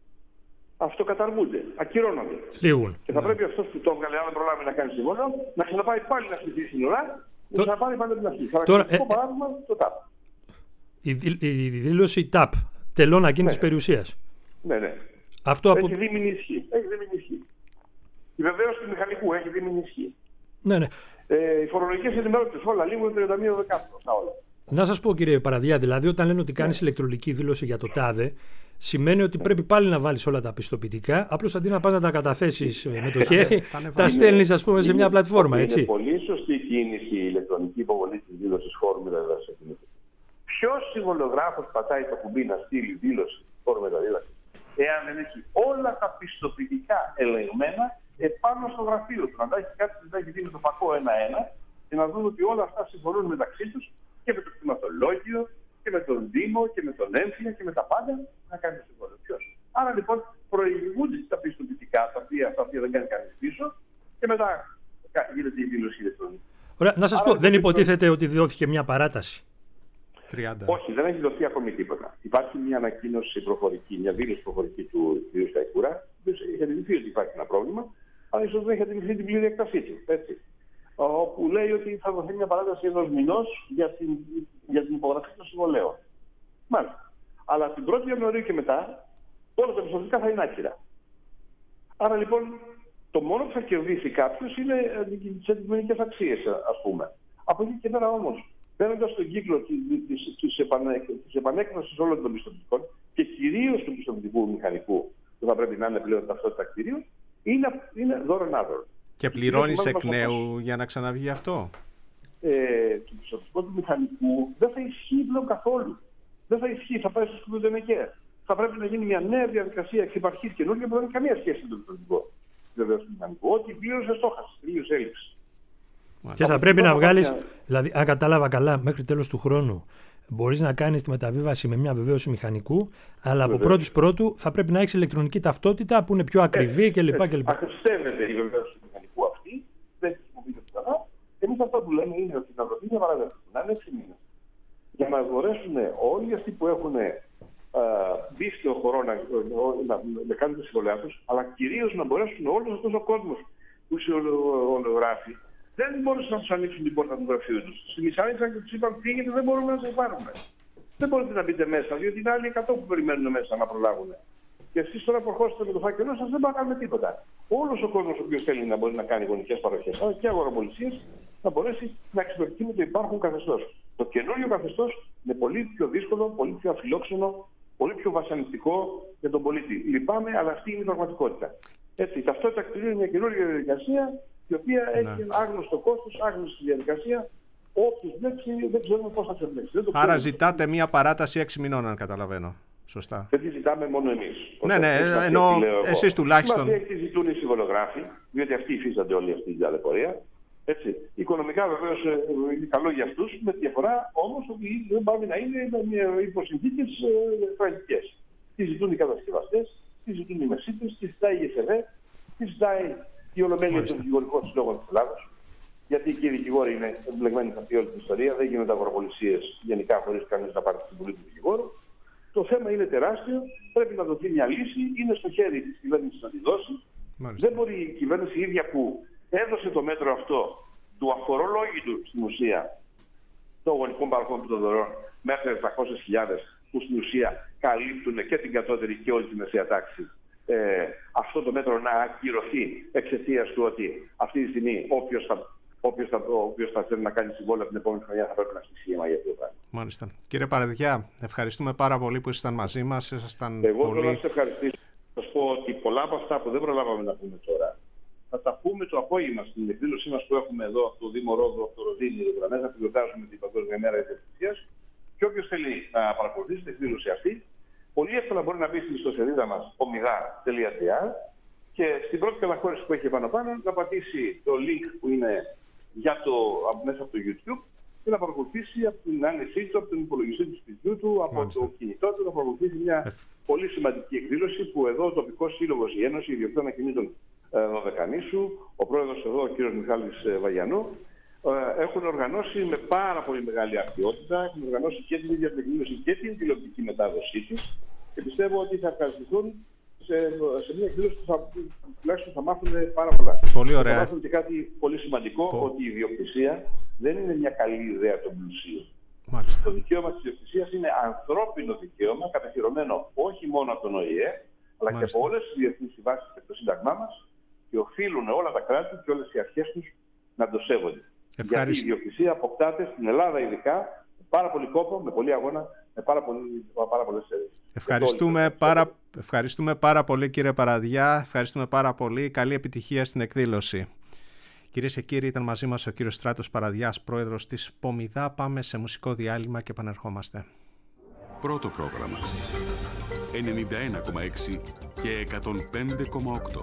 αυτοκαταργούνται, ακυρώνονται. Λίγουν. Και θα πρέπει αυτός που το έβγαλε, αν προλάβει να κάνει συμβόλαιο, να ξαναπάει πάλι να στηθεί στην ουρά και να ξαναπάει πάλι την αρχή. Χαρακτηριστικό ε, παράδειγμα, το τάπ. Η, η, η δήλωση τάπ, τελών ακίνητης ναι. περιουσίας. Ναι, ναι. Αυτό από... Έχει δίμηνη ισχύ. Έχει δίμηνη ισχύ. Η βεβαίωση του μηχανικού έχει δίμηνη ισχύ. Ναι, ναι. Ε, οι φορολογικές ενημερώσεις, όλα λίγο τριάντα μία δεκάτο. Να σας πω, κύριε Παραδιά, δηλαδή όταν λένε ότι κάνεις ηλεκτρονική δήλωση για το τάδε, σημαίνει ότι πρέπει πάλι να βάλεις όλα τα πιστοποιητικά, απλώς αντί να πας να τα καταθέσεις με το χέρι, τα στέλνεις, ας πούμε, σε μια πλατφόρμα, έτσι. Είναι πολύ σωστή κίνηση η ηλεκτρονική υποβολή της δήλωσης φόρου μεταδίδασης. Ποιος συμβολογράφος πατάει το κουμπί να στείλει δήλωση φόρου μεταδίδασης, εάν δεν έχει όλα τα πιστοποιητικά ελεγμένα επάνω στο γραφείο του, να τα έχει κάτι που έχει δίνει το φακό ένα-ένα και να δουν ότι όλα αυτά συμφωνούν μεταξύ τους και με το κτηματολόγιο και με τον Δήμο και με τον έμφυα και με τα πάντα να κάνει το συμβόλαιο. Ποιος? Άρα λοιπόν προηγούνται τα πιστοποιητικά τα οποία, τα οποία δεν κάνει κανείς πίσω και μετά γίνεται η δήλωση ηλεκτρονική. Ωραία, να σας Άρα, πω, δεν υποτίθεται ότι δόθηκε μια παράταση? τριάντα. Όχι, δεν έχει δοθεί ακόμη τίποτα. Υπάρχει μια ανακοίνωση προφορική, μια δήλωση προφορική του κ. Σταϊκούρα, που έχει αντιληφθεί ότι υπάρχει ένα πρόβλημα, αλλά ίσως δεν έχει αντιληφθεί την πλήρη εκτασή του. Έτσι. Όπου λέει ότι θα δοθεί μια παράταση ενός μηνός για την, για την υπογραφή των συμβολέων. Μάλιστα. Αλλά την πρώτη Ιανουαρίου και μετά όλα τα πιστοποιητικά θα είναι άκυρα. Άρα λοιπόν το μόνο που θα κερδίσει κάποιος είναι τις αντικειμενικές αξίες, ας πούμε. Από εκεί και πέρα όμως, παίρνοντας τον κύκλο της επανέκδοσης όλων των πιστοποιητικών και κυρίως του πιστοποιητικού μηχανικού που θα πρέπει να είναι πλέον ταυτότητα κτηρίου, είναι, είναι δώρον άδωρο. Και πληρώνεις εκ νέου για να ξαναβγεί αυτό? Ε, το πιστοποιητικό του μηχανικού δεν θα ισχύει πλέον καθόλου. Δεν θα ισχύει, θα πάει στο σκούδο ΔΕΝΕΚΕ. Θα πρέπει να γίνει μια νέα διαδικασία εξ επαρχής καινούργια που δεν έχει καμία σχέση με το πιστοποιητικό βεβαίως του μηχανικού. Ό,τι πλήρωσε στόχαση, τελείωσε έλλειψη. Και θα πρέπει να βγάλεις, δηλαδή, αν κατάλαβα καλά, μέχρι τέλος του χρόνου μπορείς να κάνεις τη μεταβίβαση με μια βεβαίωση μηχανικού, αλλά από πρώτους πρώτου θα πρέπει να έχεις ηλεκτρονική ταυτότητα που είναι πιο ακριβή κλπ. Αχρηστεύεται η βεβαίωση του μηχανικού αυτή, δεν χρησιμοποιείται πουθενά. Εμείς αυτό που λέμε είναι ότι να δοθεί μια παράδοση, να είναι έξι μήνες, για να μπορέσουν όλοι αυτοί που έχουν μπει στο χώρο να, να, να κάνουν τη συμβολιά τους, αλλά κυρίως να μπορέσουν όλος αυτός ο κόσμος που συμβολογράφει. Δεν μπορούσαν να τους ανοίξουν την πόρτα του γραφείου τους. Στη μισάνισαν και τους είπαν φύγετε, δεν μπορούμε να σας πάρουμε. Δεν μπορείτε να μπείτε μέσα, διότι είναι άλλοι εκατό που περιμένουν μέσα να προλάβουν. Και εσείς τώρα προχώσετε με το φάκελό σας, δεν πάμε τίποτα. Όλος ο κόσμος ο οποίος θέλει να μπορεί να κάνει γονικές παροχές, αλλά και αγοραπολισίες, θα μπορέσει να εξυπηρετεί με το υπάρχον καθεστώς. Το καινούριο καθεστώς είναι πολύ πιο δύσκολο, πολύ πιο αφιλόξενο, πολύ πιο βασανιστικό για τον πολίτη. Λυπάμαι, αλλά αυτή είναι η πραγματικότητα. Έτσι, η ταυτότητα κτηρίου είναι μια καινούργια διαδικασία, η οποία ναι. έχει ένα άγνωστο κόστος, άγνωστη διαδικασία. Όποιος μπλέξει, δεν ξέρουμε πώς θα ξεμπλέξει. Άρα ζητάτε μια παράταση έξι μηνών, αν καταλαβαίνω. Σωστά. Δεν τη ζητάμε μόνο εμείς. Ναι, ναι, ενώ εσείς τουλάχιστον. Αυτή τη ζητούν οι συμβολογράφοι, διότι αυτοί υφίστανται όλη αυτή την ταλαιπωρία. Έτσι. Οικονομικά βεβαίως είναι καλό για αυτούς, με τη διαφορά όμως ότι δεν πάει να είναι υπό συνθήκες τραγικές. Τι ζητούν οι κατασκευαστές, τι ζητούν οι μεσίτες, τι ζητάει η ΕΣΕΒΕ, τι ζητάει η Ολομέλεια των Δικηγορικών Συλλόγων της Ελλάδας. Γιατί και οι δικηγόροι είναι εμπλεγμένοι σε αυτή όλη την ιστορία, δεν γίνονται αγοραπολισίες γενικά χωρίς κανείς να πάρει την συμβουλή του δικηγόρου. Το θέμα είναι τεράστιο, πρέπει να δοθεί μια λύση, είναι στο χέρι της κυβέρνησης να τη δώσει. Μάλιστα. Δεν μπορεί η κυβέρνηση η ίδια που έδωσε το μέτρο αυτό του αφορολόγητου στην ουσία των γονικών παροχών των δωρεών μέχρι επτακόσιες χιλιάδες που στην ουσία καλύπτουν και την κατώτερη και όλη τη μεσαία τάξη. Ε, αυτό το μέτρο να ακυρωθεί εξαιτίας του ότι αυτή τη στιγμή όποιος θα, όποιος θα, όποιος θα θέλει να κάνει συμβόλαιο την επόμενη χρονιά θα πρέπει να στήσει σχήμα για αυτό το πράγμα. Μάλιστα. Κύριε Παραδιά, ευχαριστούμε πάρα πολύ που ήσασταν μαζί μας. Ήσασταν Εγώ πολύ... θέλω να σας ευχαριστήσω. Θα σας πω ότι πολλά από αυτά που δεν προλάβαμε να πούμε τώρα θα τα πούμε το απόγευμα στην εκδήλωσή μας που έχουμε εδώ στο Δήμο Ρόδο, στο Ροδίνι, εδώ πέρα μέσα, που γιορτάζουμε την Παγκόσμια Μέρα Ιδιοκτησίας. Και όποιος θέλει να παρακολουθήσει την εκδήλωση αυτή, πολύ εύκολα μπορεί να μπει στην ιστοσελίδα μας omega τελεία gr και στην πρώτη καταχώρηση που έχει πάνω πάνω να πατήσει το link που είναι για το, μέσα από το YouTube και να παρακολουθήσει από την άνεσή του, από τον υπολογιστή του σπιτιού του, από Μάλιστα. το κινητό του, να παρακολουθήσει μια Εφ. πολύ σημαντική εκδήλωση που εδώ ο τοπικός σύλλογος, η Ένωση Ιδιοκτήτων Ακινήτων Δωδεκανήσου, ο πρόεδρος εδώ, ο κ. Μιχάλης Βαγιανού, έχουν οργανώσει με πάρα πολύ μεγάλη αρτιότητα, έχουν οργανώσει και την ίδια την εκδήλωση και την τηλεοπτική μετάδοσή της και πιστεύω ότι θα ευχαριστηθούν σε, σε μια εκδήλωση που θα, τουλάχιστον θα μάθουν πάρα πολλά. Πολύ ωραία. Θα μάθουν και κάτι πολύ σημαντικό, Πο... ότι η ιδιοκτησία δεν είναι μια καλή ιδέα των πλουσίων. Το δικαίωμα της ιδιοκτησίας είναι ανθρώπινο δικαίωμα, κατοχυρωμένο όχι μόνο από τον Ο Η Ε, αλλά Μάλιστα. και από όλες τις διεθνείς συμβάσεις και το Σύνταγμά μας, και οφείλουν όλα τα κράτη και όλες οι αρχές τους να το σέβονται. Ευχαριστώ. Γιατί η ιδιοκτησία αποκτάται στην Ελλάδα ειδικά με πάρα πολύ κόπο, με πολύ αγώνα, με πάρα, πολύ, πάρα πολλές αιρέσεις. Ευχαριστούμε πάρα, ευχαριστούμε πάρα πολύ, κύριε Παραδιά. Ευχαριστούμε πάρα πολύ. Καλή επιτυχία στην εκδήλωση. Κυρίες και κύριοι, ήταν μαζί μας ο κύριος Στράτος Παραδιάς, πρόεδρος της Πομιδά. Πάμε σε μουσικό διάλειμμα και επανερχόμαστε. Πρώτο πρόγραμμα ενενήντα ένα κόμμα έξι και εκατόν πέντε κόμμα οκτώ.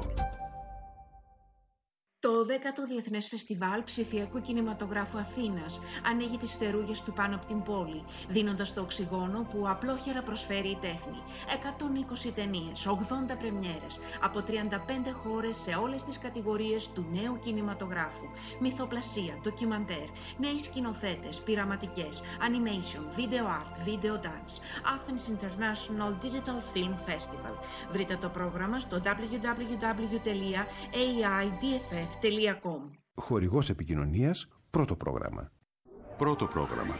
Το δέκατο Διεθνές Φεστιβάλ Ψηφιακού Κινηματογράφου Αθήνας ανοίγει τις φτερούγες του πάνω από την πόλη, δίνοντας το οξυγόνο που απλόχερα προσφέρει η τέχνη. εκατόν είκοσι ταινίες, ογδόντα πρεμιέρες, από τριάντα πέντε χώρες σε όλες τις κατηγορίες του νέου κινηματογράφου. Μυθοπλασία, ντοκιμαντέρ, νέοι σκηνοθέτες, πειραματικές, animation, video art, video dance. Athens International Digital Film Festival. Βρείτε το πρόγραμμα στο double-u double-u double-u τελεία έι άι ντι εφ εφ τελεία κομ. Χορηγός επικοινωνίας, πρώτο πρόγραμμα. Πρώτο πρόγραμμα.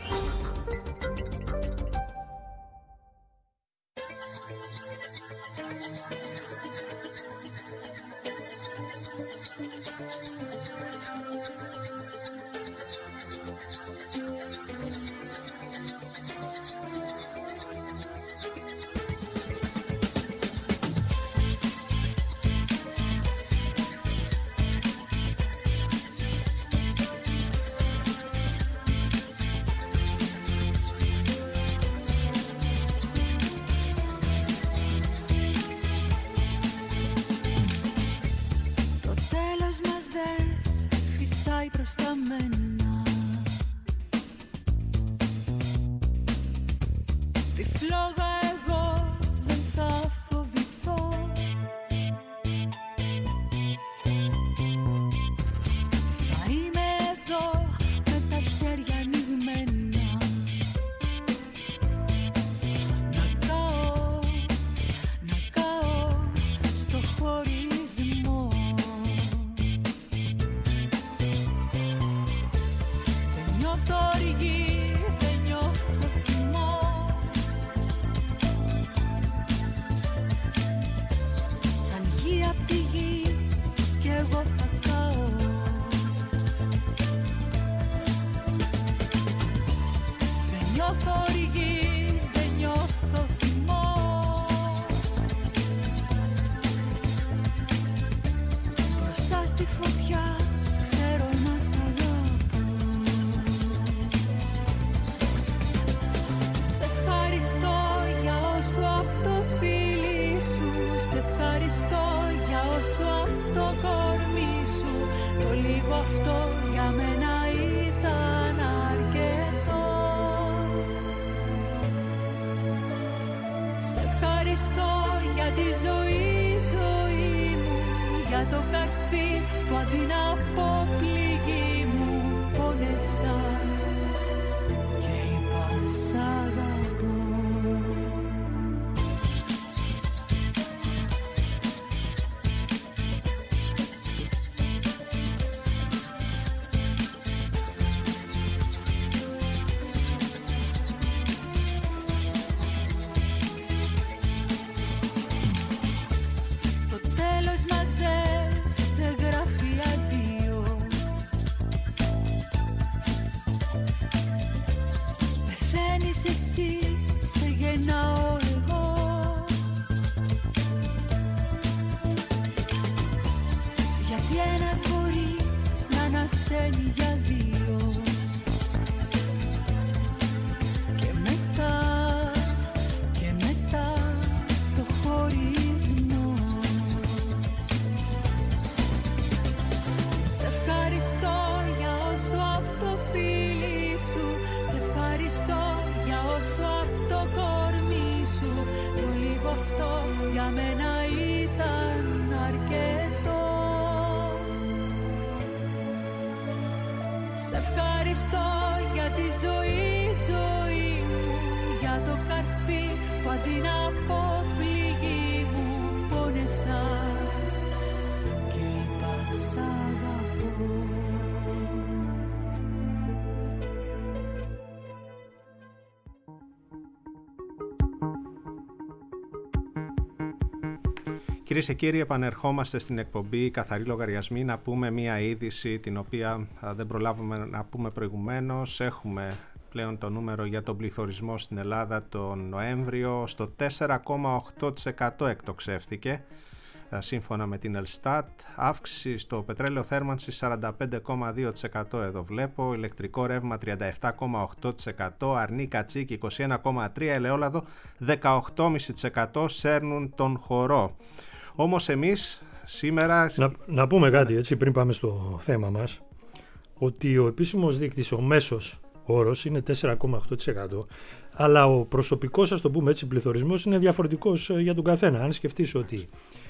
Κυρίες και κύριοι, επανερχόμαστε στην εκπομπή Καθαροί Λογαριασμοί να πούμε μία είδηση την οποία δεν προλάβουμε να πούμε προηγουμένως. Έχουμε πλέον το νούμερο για τον πληθωρισμό στην Ελλάδα τον Νοέμβριο στο τέσσερα κόμμα οκτώ τοις εκατό εκτοξεύθηκε σύμφωνα με την Ελστάτ. Αύξηση στο πετρέλαιο θέρμανσης σαράντα πέντε κόμμα δύο τοις εκατό εδώ βλέπω, ηλεκτρικό ρεύμα τριάντα επτά κόμμα οκτώ τοις εκατό, αρνί κατσίκι είκοσι ένα κόμμα τρία τοις εκατό, ελαιόλαδο δεκαοκτώ κόμμα πέντε τοις εκατό σέρνουν τον χορό. Όμως εμείς σήμερα... Να, να πούμε κάτι έτσι πριν πάμε στο θέμα μας, ότι ο επίσημος δείκτης, ο μέσος όρος είναι τέσσερα κόμμα οκτώ τοις εκατό, αλλά ο προσωπικός, ας το πούμε έτσι, πληθωρισμός είναι διαφορετικός για τον καθένα. Αν σκεφτείς ότι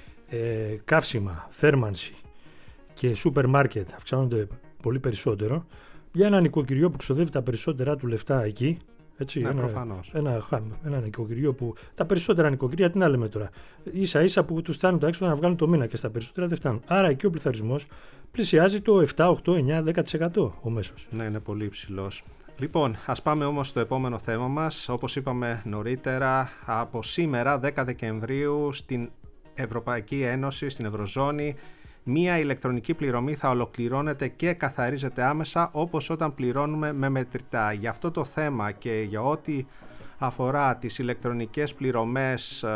ε, καύσιμα, θέρμανση και σούπερ μάρκετ αυξάνονται πολύ περισσότερο, για ένα νοικοκυριό που ξοδεύει τα περισσότερα του λεφτά εκεί, έτσι, ναι, ένα, ένα, ένα νοικοκυριό που τα περισσότερα νοικοκυριά, τι να λέμε τώρα, ίσα ίσα που τους φτάνουν τα έξοδα να βγάλουν το μήνα και στα περισσότερα δεν φτάνουν. Άρα εκεί ο πληθωρισμός πλησιάζει το επτά, οκτώ, εννιά, δέκα τοις εκατό ο μέσος. Ναι, είναι πολύ υψηλός. Λοιπόν, ας πάμε όμως στο επόμενο θέμα μας. Όπως είπαμε νωρίτερα, από σήμερα δέκα Δεκεμβρίου στην Ευρωπαϊκή Ένωση, στην Ευρωζώνη, μία ηλεκτρονική πληρωμή θα ολοκληρώνεται και καθαρίζεται άμεσα όπως όταν πληρώνουμε με μετρητά. Για αυτό το θέμα και για ό,τι αφορά τις ηλεκτρονικές πληρωμές,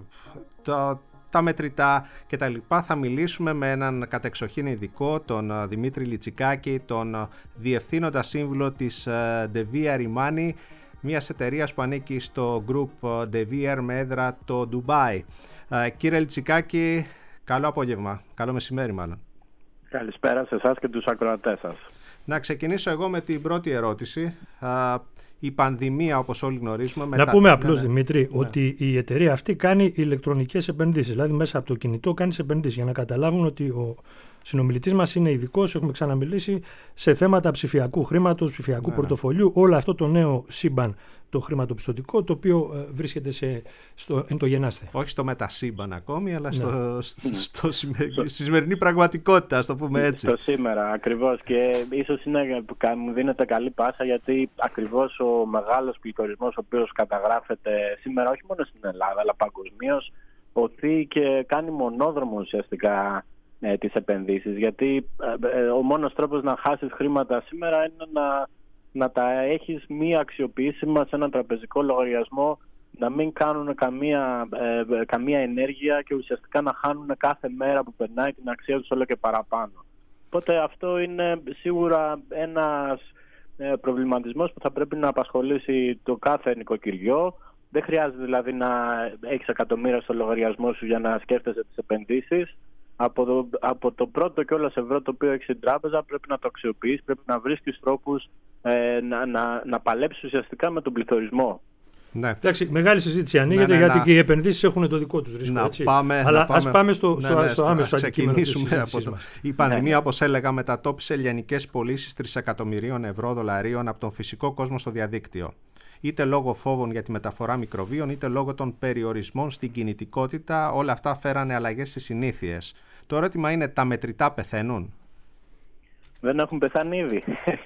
το, τα μετρητά και τα λοιπά, θα μιλήσουμε με έναν κατεξοχήν ειδικό, τον Δημήτρη Λιτσικάκη, τον διευθύνοντα σύμβουλο της De Via Rimani, μιας εταιρείας που ανήκει στο group De Via με έδρα το Ντουμπάι. Κύριε Λιτσικάκη, καλό απόγευμα, καλό μεσημέρι μάλλον. Καλησπέρα σε εσάς και τους ακροατές σας. Να ξεκινήσω εγώ με την πρώτη ερώτηση. Η πανδημία, όπως όλοι γνωρίζουμε... Να μετά... πούμε απλώς, ναι, ναι. Δημήτρη, ναι. ότι η εταιρεία αυτή κάνει ηλεκτρονικές επενδύσεις. Δηλαδή μέσα από το κινητό κάνει επενδύσεις, για να καταλάβουν ότι ο συνομιλητής μας είναι ειδικός, έχουμε ξαναμιλήσει, σε θέματα ψηφιακού χρήματος, ψηφιακού ναι, πορτοφολιού, ναι. όλο αυτό το νέο σύμπαν, το χρηματοπιστωτικό, το οποίο ε, βρίσκεται σε, στο, εν το γενάστε. Όχι στο μετασύμπαν ακόμη, αλλά ναι. στο, στο, στο σημερινή, στη σημερινή πραγματικότητα, ας το πούμε έτσι. Στο σήμερα, ακριβώς. Και ίσως είναι, μου δίνεται καλή πάσα, γιατί ακριβώς ο μεγάλος πληθωρισμός, ο οποίος καταγράφεται σήμερα, όχι μόνο στην Ελλάδα, αλλά παγκοσμίως, οθεί και κάνει μονόδρομο ουσιαστικά ε, τις επενδύσεις. Γιατί ε, ε, ο μόνος τρόπος να χάσεις χρήματα σήμερα είναι να να τα έχεις μη αξιοποιήσιμα σε έναν τραπεζικό λογαριασμό, να μην κάνουν καμία, ε, καμία ενέργεια και ουσιαστικά να χάνουν κάθε μέρα που περνάει την αξία τους όλο και παραπάνω. Οπότε αυτό είναι σίγουρα ένας ε, προβληματισμός που θα πρέπει να απασχολήσει το κάθε νοικοκυριό. Δεν χρειάζεται δηλαδή να έχεις εκατομμύρια στο λογαριασμό σου για να σκέφτεσαι τις επενδύσεις. Από το, από το πρώτο κιόλας ευρώ το οποίο έχει στην τράπεζα πρέπει να το αξιοποιείς, πρέπει να βρίσκεις τρόπους ε, να, να, να παλέψεις ουσιαστικά με τον πληθωρισμό. Ναι. Εντάξει, μεγάλη συζήτηση ανοίγεται, ναι, ναι, γιατί να... και οι επενδύσεις έχουν το δικό τους ρίσκο. Να έτσι. Πάμε, Αλλά να πάμε... ας πάμε στο, ναι, στο, ναι, στο άμεσο αντικείμενο. Ξεκινήσουμε από το... Η πανδημία, ναι, όπως έλεγα, μετατόπισε λιανικές πωλήσεις τρισεκατομμυρίων ευρώ δολαρίων από τον φυσικό κόσμο στο διαδίκτυο. Είτε λόγω φόβων για τη μεταφορά μικροβίων, είτε λόγω των περιορισμών στην κινητικότητα, όλα αυτά φέρανε αλλαγές στις συνήθειες. Το ερώτημα είναι, τα μετρητά πεθαίνουν? Δεν έχουν πεθάνει ήδη.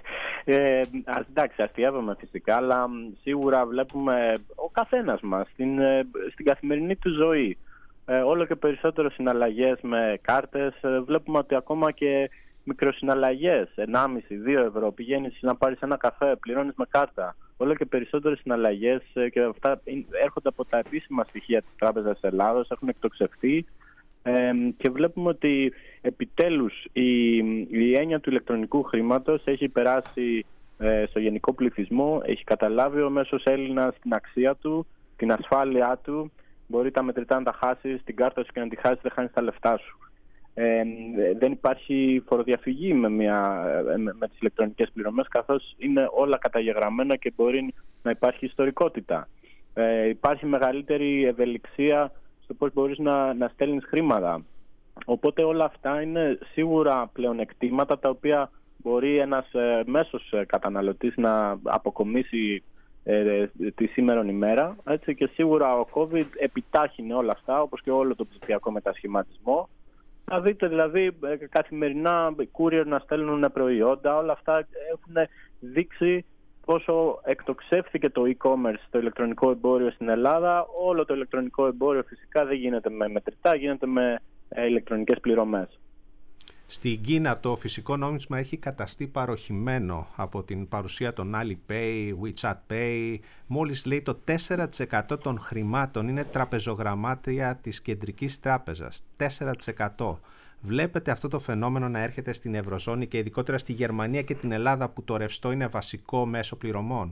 Ε, εντάξει, αστιεύομαι φυσικά, αλλά σίγουρα βλέπουμε ο καθένας μας στην, στην καθημερινή του ζωή ε, όλο και περισσότερο συναλλαγές με κάρτες. Ε, βλέπουμε ότι ακόμα και μικροσυναλλαγές, ενάμιση με δύο ευρώ, πηγαίνεις να πάρεις ένα καφέ, πληρώνεις με κάρτα. Όλο και περισσότερες συναλλαγές ε, και αυτά έρχονται από τα επίσημα στοιχεία της Τράπεζας Ελλάδος, έχουν εκτοξευτεί. Ε, και βλέπουμε ότι επιτέλους η, η έννοια του ηλεκτρονικού χρήματος έχει περάσει ε, στο γενικό πληθυσμό, έχει καταλάβει ο μέσος Έλληνας την αξία του, την ασφάλειά του. Μπορεί τα μετρητά να τα χάσεις, την κάρτα σου και να τη χάσεις, δεν χάνεις τα λεφτά σου. Ε, δεν υπάρχει φοροδιαφυγή με, μια, με, με τις ηλεκτρονικές πληρωμές, καθώς είναι όλα καταγεγραμμένα και μπορεί να υπάρχει ιστορικότητα. Ε, υπάρχει μεγαλύτερη ευελιξία στο πώς μπορείς να, να στέλνεις χρήματα. Οπότε όλα αυτά είναι σίγουρα πλεονεκτήματα τα οποία μπορεί ένας ε, μέσος καταναλωτής να αποκομίσει ε, τη σήμερον ημέρα. Έτσι, και σίγουρα ο COVID επιτάχυνε όλα αυτά, όπως και όλο το ψηφιακό μετασχηματισμό. Θα δείτε δηλαδή καθημερινά courier να στέλνουν προϊόντα, όλα αυτά έχουν δείξει πόσο εκτοξεύθηκε το e-commerce, το ηλεκτρονικό εμπόριο στην Ελλάδα. Όλο το ηλεκτρονικό εμπόριο φυσικά δεν γίνεται με μετρητά, γίνεται με ε, ηλεκτρονικές πληρωμές. Στην Κίνα το φυσικό νόμισμα έχει καταστεί παροχημένο από την παρουσία των Alipay, WeChat Pay. Μόλις λέει το τέσσερα τοις εκατό των χρημάτων είναι τραπεζογραμμάτια της κεντρικής τράπεζας. τέσσερα τοις εκατό. Βλέπετε αυτό το φαινόμενο να έρχεται στην Ευρωζώνη και ειδικότερα στη Γερμανία και την Ελλάδα, που το ρευστό είναι βασικό μέσο πληρωμών?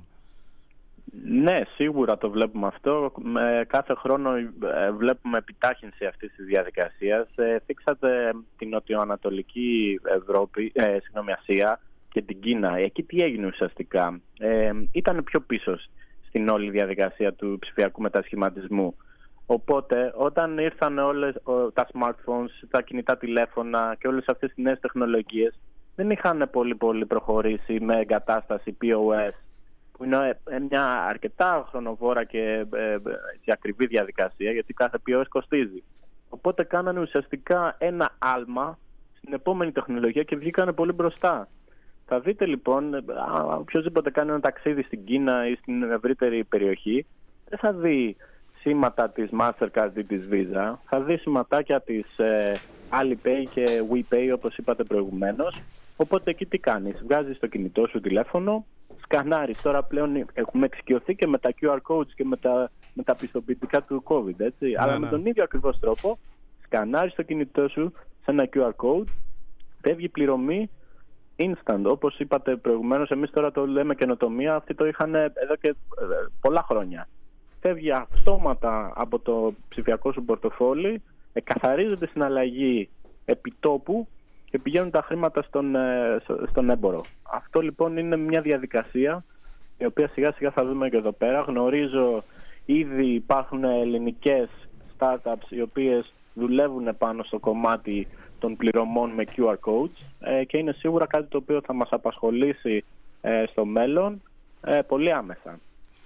Ναι, σίγουρα το βλέπουμε αυτό. Κάθε χρόνο βλέπουμε επιτάχυνση αυτής της διαδικασίας. Θίξατε την νοτιοανατολική Ευρώπη, ε, συγγνώμη, Ασία και την Κίνα. Εκεί τι έγινε ουσιαστικά? Ε, ήταν πιο πίσω στην όλη διαδικασία του ψηφιακού μετασχηματισμού. Οπότε όταν ήρθαν όλες τα smartphones, τα κινητά τηλέφωνα και όλες αυτές τις νέες τεχνολογίες, δεν είχαν πολύ πολύ προχωρήσει με εγκατάσταση πι ο ες, που είναι μια αρκετά χρονοβόρα και ε, και ακριβή διαδικασία, γιατί κάθε πι ο ες κοστίζει. Οπότε κάνανε ουσιαστικά ένα άλμα στην επόμενη τεχνολογία και βγήκανε πολύ μπροστά. Θα δείτε λοιπόν, οποιοδήποτε κάνει ένα ταξίδι στην Κίνα ή στην ευρύτερη περιοχή, δεν θα δει σήματα της Mastercard ή της Visa, θα δει σηματάκια της ε, Alipay και WePay, όπως είπατε προηγουμένως. Οπότε εκεί τι κάνεις? Βγάζεις το κινητό σου τηλέφωνο, σκανάρεις. Τώρα πλέον έχουμε εξοικειωθεί και με τα κιου αρ codes και με τα, με τα πιστοποιητικά του COVID, έτσι. Ναι, αλλά ναι. με τον ίδιο ακριβώς τρόπο, σκανάρεις το κινητό σου σε ένα κιου αρ code, φεύγει πληρωμή instant. Όπως είπατε προηγουμένως, εμείς τώρα το λέμε καινοτομία, αυτοί το είχαν εδώ και πολλά χρόνια. Φεύγει αυτόματα από το ψηφιακό σου πορτοφόλι, καθαρίζεται στην αλλαγή επιτόπου και πηγαίνουν τα χρήματα στον, στον έμπορο. Αυτό λοιπόν είναι μια διαδικασία η οποία σιγά σιγά θα δούμε και εδώ πέρα. Γνωρίζω ήδη υπάρχουν ελληνικές startups οι οποίες δουλεύουν πάνω στο κομμάτι των πληρωμών με κιου αρ codes και είναι σίγουρα κάτι το οποίο θα μας απασχολήσει στο μέλλον πολύ άμεσα.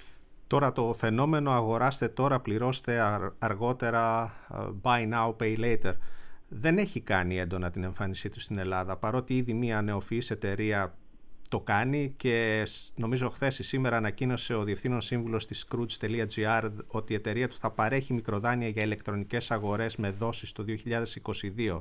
Τώρα το φαινόμενο αγοράστε τώρα, πληρώστε αργότερα, buy now, pay later, δεν έχει κάνει έντονα την εμφάνισή του στην Ελλάδα, παρότι ήδη μια νεοφυής εταιρεία το κάνει και νομίζω χθες ή σήμερα ανακοίνωσε ο Διευθύνων Σύμβουλος της Scrooge τελεία τζι άρ ότι η εταιρεία του θα παρέχει μικροδάνεια για ηλεκτρονικές αγορές με δόσεις το δύο χιλιάδες είκοσι δύο.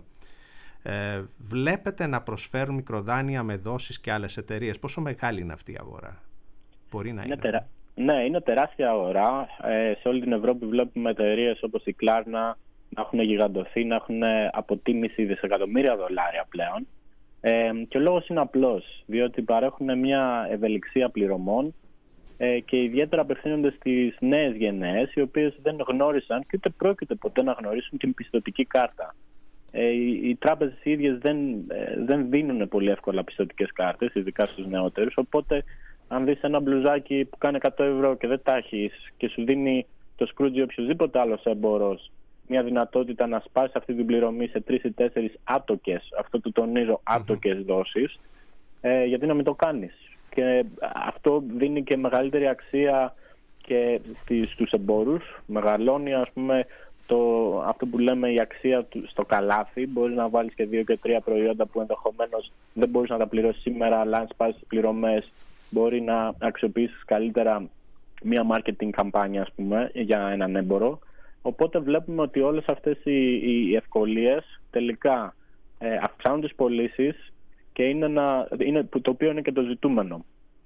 Ε, βλέπετε να προσφέρουν μικροδάνεια με δόσεις και άλλες εταιρείες? Πόσο μεγάλη είναι αυτή η αγορά? Μπορεί να είναι. είναι. Τερα... Ναι, είναι τεράστια αγορά. Ε, σε όλη την Ευρώπη βλέπουμε εταιρείες όπως η Klarna να έχουν γιγαντωθεί, να έχουν αποτίμηση δισεκατομμύρια δολάρια πλέον. Ε, και ο λόγος είναι απλός, διότι παρέχουν μια ευελιξία πληρωμών ε, και ιδιαίτερα απευθύνονται στις νέες γενναίες, οι οποίες δεν γνώρισαν και ούτε πρόκειται ποτέ να γνωρίσουν την πιστωτική κάρτα. Ε, οι, οι τράπεζες οι ίδιες δεν, ε, δεν δίνουν πολύ εύκολα πιστωτικές κάρτες, ειδικά στους νεότερους, οπότε αν δεις ένα μπλουζάκι που κάνει εκατό ευρώ και δεν τα έχεις και σου δίνει το Scrooge ή οποιοδήποτε άλλος έμπορος μια δυνατότητα να σπάσει αυτή την πληρωμή σε τρεις ή τέσσερις άτοκες, αυτό το τονίζω, άτοκες mm-hmm. δόσεις, ε, γιατί να μην το κάνεις? Και αυτό δίνει και μεγαλύτερη αξία και στις, στους εμπόρους. Μεγαλώνει, ας πούμε, το, αυτό που λέμε η αξία του, στο καλάθι. Μπορείς να βάλεις και δύο και τρία προϊόντα που ενδεχομένως δεν μπορείς να τα πληρώσεις σήμερα, αλλά αν σπάσεις τις πληρωμές μπορεί να αξιοποιήσεις καλύτερα μια marketing καμπάνια, ας πούμε, για έναν έμπορο. Οπότε βλέπουμε ότι όλες αυτές οι, οι ευκολίες τελικά ε, αυξάνουν τις πωλήσεις και είναι, ένα, είναι το οποίο είναι και το ζητούμενο.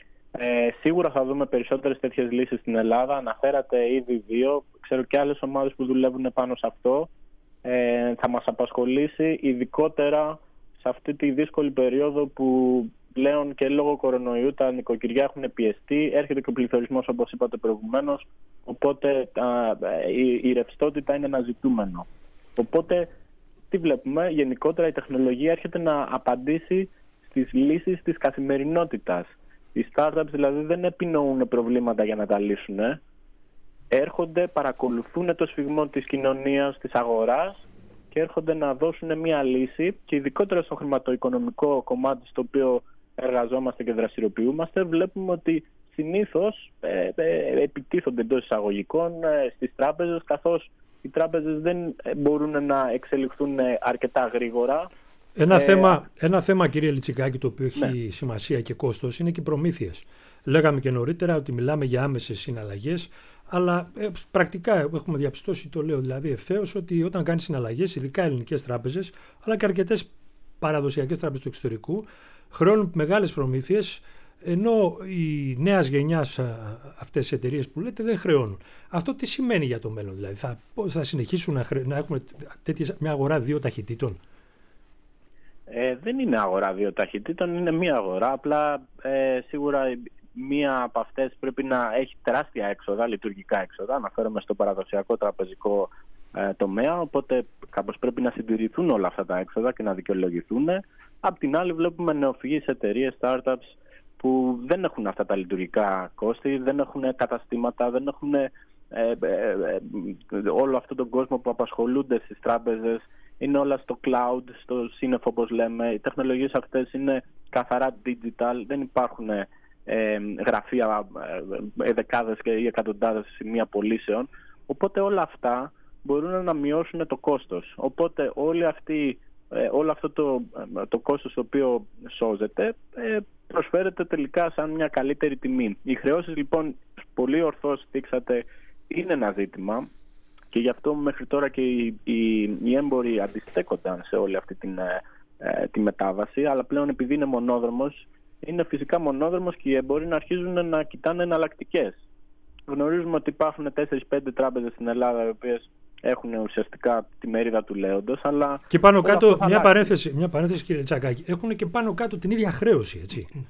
Ε, σίγουρα θα δούμε περισσότερες τέτοιες λύσεις στην Ελλάδα. Αναφέρατε ήδη δύο. Ξέρω και άλλες ομάδες που δουλεύουν πάνω σε αυτό. Ε, θα μας απασχολήσει ειδικότερα σε αυτή τη δύσκολη περίοδο που πλέον και λόγω κορονοϊού τα νοικοκυριά έχουν πιεστεί. Έρχεται και ο πληθωρισμός, όπως είπατε προηγουμένως. Οπότε α, η, η ρευστότητα είναι ένα ζητούμενο. Οπότε τι βλέπουμε? Γενικότερα η τεχνολογία έρχεται να απαντήσει στις λύσεις της καθημερινότητας. Οι startups δηλαδή δεν επινοούν προβλήματα για να τα λύσουν. Ε. Έρχονται, παρακολουθούν το σφιγμό της κοινωνίας, της αγοράς και έρχονται να δώσουν μια λύση, και ειδικότερα στο χρηματοοικονομικό κομμάτι στο οποίο εργαζόμαστε και δραστηριοποιούμαστε, βλέπουμε ότι συνήθως ε, ε, επιτίθονται εντός εισαγωγικών ε, στις τράπεζες, καθώς οι τράπεζες δεν μπορούν να εξελιχθούν αρκετά γρήγορα. Ένα, ε, θέμα, ένα θέμα, κύριε Λιτσικάκη, το οποίο έχει ναι. σημασία και κόστος, είναι και οι προμήθειες. Λέγαμε και νωρίτερα ότι μιλάμε για άμεσες συναλλαγές, αλλά ε, πρακτικά έχουμε διαπιστώσει, το λέω δηλαδή ευθέως, ότι όταν κάνεις συναλλαγές, ειδικά ελληνικές τράπεζες, αλλά και αρκετές παραδοσιακές τράπεζες του εξωτερικού, χρεώνουν μεγάλες προμήθειες, ενώ οι νέας γενιάς αυτές οι εταιρείες που λέτε δεν χρεώνουν. Αυτό τι σημαίνει για το μέλλον, δηλαδή θα, θα συνεχίσουν να, χρε... να έχουμε τέτοιες, μια αγορά δύο ταχυτήτων? Ε, δεν είναι αγορά δύο ταχυτήτων, είναι μία αγορά, απλά ε, σίγουρα μία από αυτές πρέπει να έχει τεράστια έξοδα, λειτουργικά έξοδα, αναφέρομαι στο παραδοσιακό τραπεζικό ε, τομέα, οπότε κάπως πρέπει να συντηρηθούν όλα αυτά τα έξοδα και να δικαιολογηθούν. Απ' την άλλη βλέπουμε νεοφυείς εταιρείες, startups, που δεν έχουν αυτά τα λειτουργικά κόστη, δεν έχουν καταστήματα, δεν έχουν ε, ε, ε, όλο αυτόν τον κόσμο που απασχολούνται στις τράπεζες. Είναι όλα στο cloud, στο σύννεφο όπως λέμε. Οι τεχνολογίες αυτές είναι καθαρά digital, δεν υπάρχουν ε, ε, γραφεία, ε, δεκάδες και ή εκατοντάδες σημεία πωλήσεων. Οπότε όλα αυτά μπορούν να μειώσουν το κόστος. Οπότε όλοι αυτοί, ε, όλο αυτό το, το κόστος το οποίο σώζεται ε, προσφέρεται τελικά σαν μια καλύτερη τιμή. Οι χρεώσεις λοιπόν, πολύ ορθώς δείξατε, είναι ένα ζήτημα και γι' αυτό μέχρι τώρα και οι, οι, οι έμποροι αντιστέκονταν σε όλη αυτή την, ε, τη μετάβαση, αλλά πλέον επειδή είναι μονόδρομος, είναι φυσικά μονόδρομος και οι έμποροι να αρχίζουν να κοιτάνε εναλλακτικές. Γνωρίζουμε ότι υπάρχουν τέσσερις πέντε τράπεζες στην Ελλάδα οι οποίες έχουν ουσιαστικά τη μερίδα του λέοντος, αλλά... Και πάνω κάτω, μια παρένθεση, μια παρένθεση κύριε Τσακάκη, έχουν και πάνω κάτω την ίδια χρέωση, έτσι.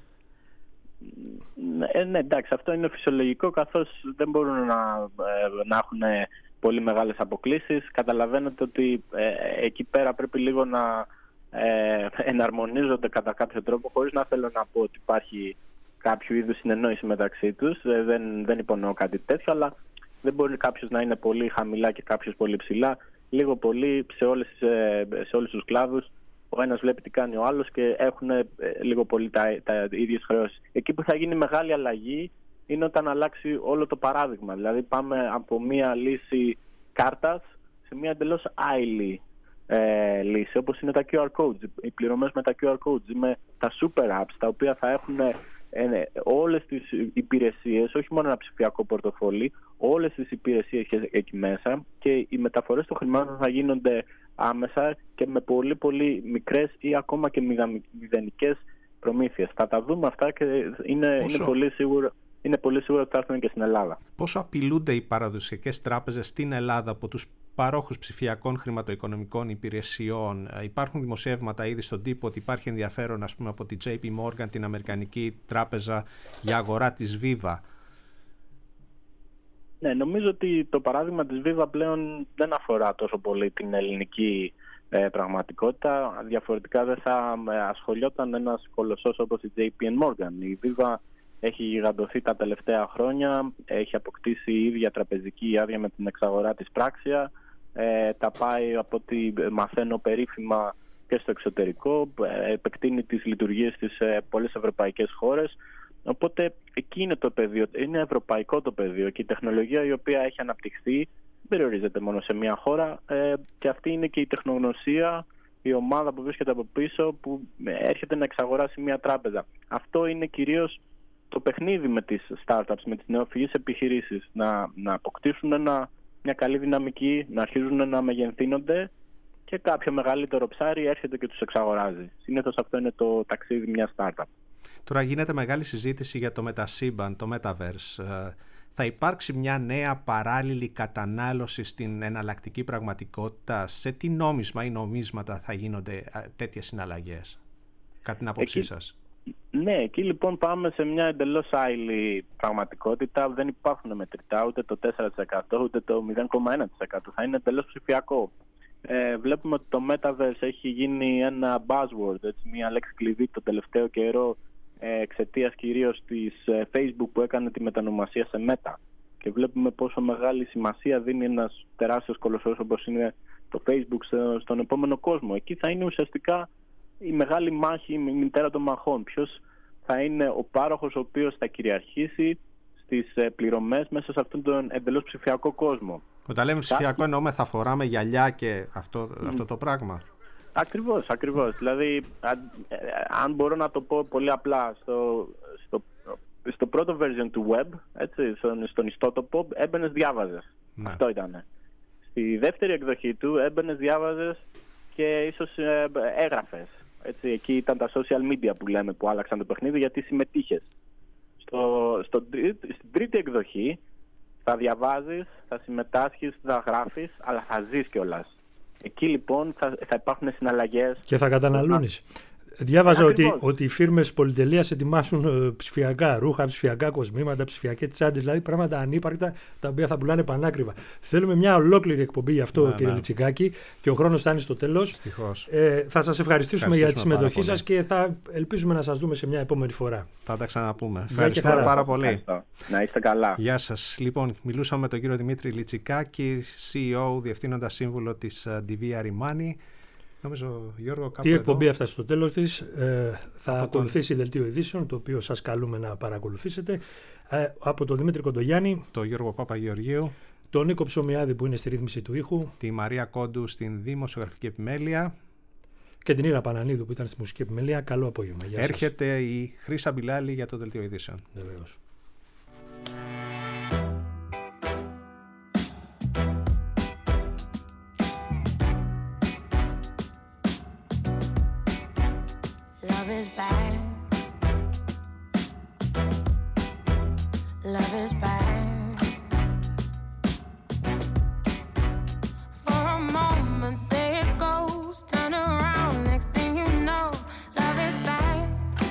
Ναι, ναι, εντάξει, αυτό είναι φυσιολογικό, καθώς δεν μπορούν να, να έχουν πολύ μεγάλες αποκλίσεις. Καταλαβαίνετε ότι ε, εκεί πέρα πρέπει λίγο να ε, εναρμονίζονται κατά κάποιο τρόπο, χωρίς να θέλω να πω ότι υπάρχει κάποιο είδους συνεννόηση μεταξύ τους. Ε, δεν, δεν υπονοώ κάτι τέτοιο, αλλά δεν μπορεί κάποιος να είναι πολύ χαμηλά και κάποιος πολύ ψηλά. Λίγο πολύ σε, όλες, σε όλους τους κλάδους ο ένας βλέπει τι κάνει ο άλλος και έχουν λίγο πολύ τα, τα ίδιες χρεώσεις. Εκεί που θα γίνει μεγάλη αλλαγή είναι όταν αλλάξει όλο το παράδειγμα. Δηλαδή πάμε από μία λύση κάρτας σε μία εντελώς άειλη ε, λύση, όπως είναι τα κιου αρ codes, οι πληρωμές με τα κιου αρ codes, με τα super apps, τα οποία θα έχουν ε, όλες τις υπηρεσίες, όχι μόνο ένα ψηφιακό πορτοφόλι, όλες τις υπηρεσίες εκεί μέσα, και οι μεταφορές των χρημάτων θα γίνονται άμεσα και με πολύ πολύ μικρές ή ακόμα και μηδενικές προμήθειες. Θα τα δούμε αυτά και είναι, είναι πολύ σίγουρο. Είναι πολύ σίγουρο ότι θα έρθουν και στην Ελλάδα. Πόσο απειλούνται οι παραδοσιακές τράπεζες στην Ελλάδα από τους παρόχους ψηφιακών χρηματοοικονομικών υπηρεσιών? Υπάρχουν δημοσιεύματα ήδη στον τύπο ότι υπάρχει ενδιαφέρον, ας πούμε, από την τζέι πι Morgan, την αμερικανική τράπεζα, για αγορά της Viva. Ναι, νομίζω ότι το παράδειγμα της Viva πλέον δεν αφορά τόσο πολύ την ελληνική ε, πραγματικότητα. Διαφορετικά δεν θα ασχολιόταν ένας κολοσσός όπως η τζέι πι Morgan. Η Viva έχει γιγαντωθεί τα τελευταία χρόνια, έχει αποκτήσει η ίδια τραπεζική άδεια με την εξαγορά της Πράξια, ε, τα πάει από ό,τι μαθαίνω περίφημα και στο εξωτερικό, ε, επεκτείνει τις λειτουργίες της σε πολλές ευρωπαϊκές χώρες. Οπότε εκεί είναι το πεδίο, είναι ευρωπαϊκό το πεδίο και η τεχνολογία η οποία έχει αναπτυχθεί δεν περιορίζεται μόνο σε μια χώρα, ε, και αυτή είναι και η τεχνογνωσία, η ομάδα που βρίσκεται από πίσω που έρχεται να εξαγοράσει μια τράπεζα. Αυτό είναι κυρίως το παιχνίδι με τις startups, με τις νεοφυείς επιχειρήσεις, να, να αποκτήσουν ένα, μια καλή δυναμική, να αρχίζουν να μεγενθύνονται και κάποιο μεγαλύτερο ψάρι έρχεται και τους εξαγοράζει. Συνήθως αυτό είναι το ταξίδι μιας startup. Τώρα γίνεται μεγάλη συζήτηση για το μετασύμπαν, το metaverse. Θα υπάρξει μια νέα παράλληλη κατανάλωση στην εναλλακτική πραγματικότητα? Σε τι νόμισμα ή νομίσματα θα γίνονται τέτοιες συναλλαγές, κατά την άποψή Εκεί... σας? Ναι, εκεί λοιπόν πάμε σε μια εντελώς άειλη πραγματικότητα. Δεν υπάρχουν μετρητά ούτε το τέσσερα τοις εκατό ούτε το μηδέν κόμμα ένα τοις εκατό. Θα είναι εντελώς ψηφιακό. Ε, βλέπουμε ότι το Metaverse έχει γίνει ένα buzzword, έτσι, μια λέξη κλειδί το τελευταίο καιρό, ε, εξαιτίας κυρίως της ε, Facebook που έκανε τη μετανομασία σε Meta. Και βλέπουμε πόσο μεγάλη σημασία δίνει ένας τεράστιος κολοσσός όπως είναι το Facebook στο, στον επόμενο κόσμο. Εκεί θα είναι ουσιαστικά η μεγάλη μάχη, η μητέρα των μαχών. Ποιος θα είναι ο πάροχος ο οποίος θα κυριαρχήσει στις πληρωμές μέσα σε αυτόν τον εντελώς ψηφιακό κόσμο. Όταν λέμε ψηφιακό εννοούμε θα φοράμε γυαλιά και αυτό, mm. αυτό το πράγμα. Ακριβώς, ακριβώς. Δηλαδή, αν, αν μπορώ να το πω πολύ απλά, στο, στο στο πρώτο version του web, έτσι, στον, στον ιστότοπο, έμπαινες, διάβαζες. Ναι. Αυτό ήτανε. Στη δεύτερη εκδοχή του έμπαινες, διάβαζες και ίσως ε, έγραφες. Έτσι, εκεί ήταν τα social media που λέμε που άλλαξαν το παιχνίδι γιατί συμμετείχες. Στο, στο, στην τρίτη εκδοχή θα διαβάζεις, θα συμμετάσχεις, θα γράφεις, αλλά θα ζεις κιόλας. Εκεί λοιπόν θα, θα υπάρχουν συναλλαγές. Και θα καταναλώνεις. Διάβαζα ότι, ότι οι φίρμες πολυτελείας ετοιμάσουν ε, ψηφιακά ρούχα, ψηφιακά κοσμήματα, ψηφιακές τσάντες, δηλαδή πράγματα ανύπαρκτα τα οποία θα πουλάνε πανάκριβα. Θέλουμε μια ολόκληρη εκπομπή γι' αυτό, ναι, κύριε ναι. Λιτσικάκη, και ο χρόνος φτάνει στο τέλος. Ε, θα σας ευχαριστήσουμε για τη συμμετοχή σας και θα ελπίζουμε να σας δούμε σε μια επόμενη φορά. Θα τα ξαναπούμε. Ευχαριστούμε πάρα πολύ. Ευχαριστώ. Να είστε καλά. Γεια σας. Λοιπόν, μιλούσαμε με τον κύριο Δημήτρη Λιτσικάκη, σι ι ο, διευθύνοντα σύμβουλο της ντι βι Arrimani. Νομίζω, Γιώργο, κάπου η εκπομπή εδώ. έφτασε στο τέλος της. Ε, θα από ακολουθήσει τον... δελτίο ειδήσεων, το οποίο σας καλούμε να παρακολουθήσετε. Ε, από τον Δημήτρη Κοντογιάννη, τον Γιώργο Παπαγεωργίου, τον Νίκο Ψωμιάδη που είναι στη ρύθμιση του ήχου, τη Μαρία Κόντου στην δημοσιογραφική επιμέλεια και την Ήρα Πανανίδου που ήταν στη μουσική επιμέλεια. Καλό απόγευμα. Γεια σας. Έρχεται η Χρύσα Μπιλάλη για το δελτίο ειδήσεων. Βεβαίως. Is bad. Love is bad. For a moment there it goes, turn around, next thing you know, love is bad.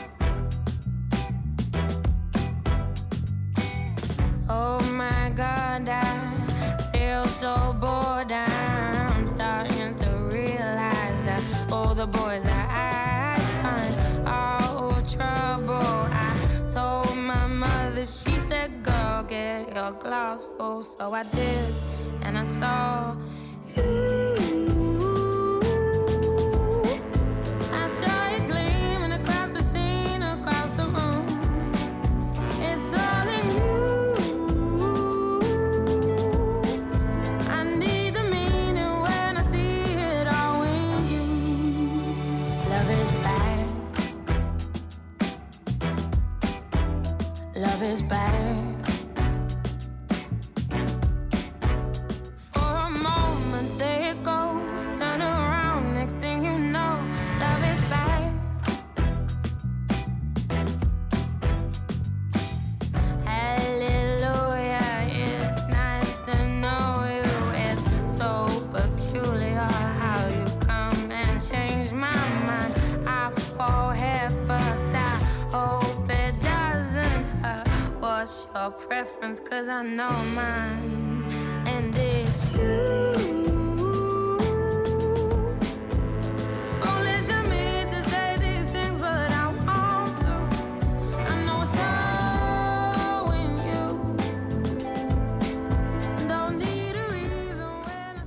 Oh my God, I feel so bored. I'm starting to realize that all the boys I trouble. I told my mother, she said, girl, get your glass full. So I did, and I saw you. I saw it gleaming across the scene, across the room. It's all in you. I need the meaning when I see it all in you. Love is bad. Love is bad. For a moment there it goes, turn around, next thing you know, love is bad. Hallelujah, it's nice to know you. It's so peculiar how you come and change my mind. I fall head first, I hope it doesn't hurt. What's your preference? 'Cause I know mine, and it's you.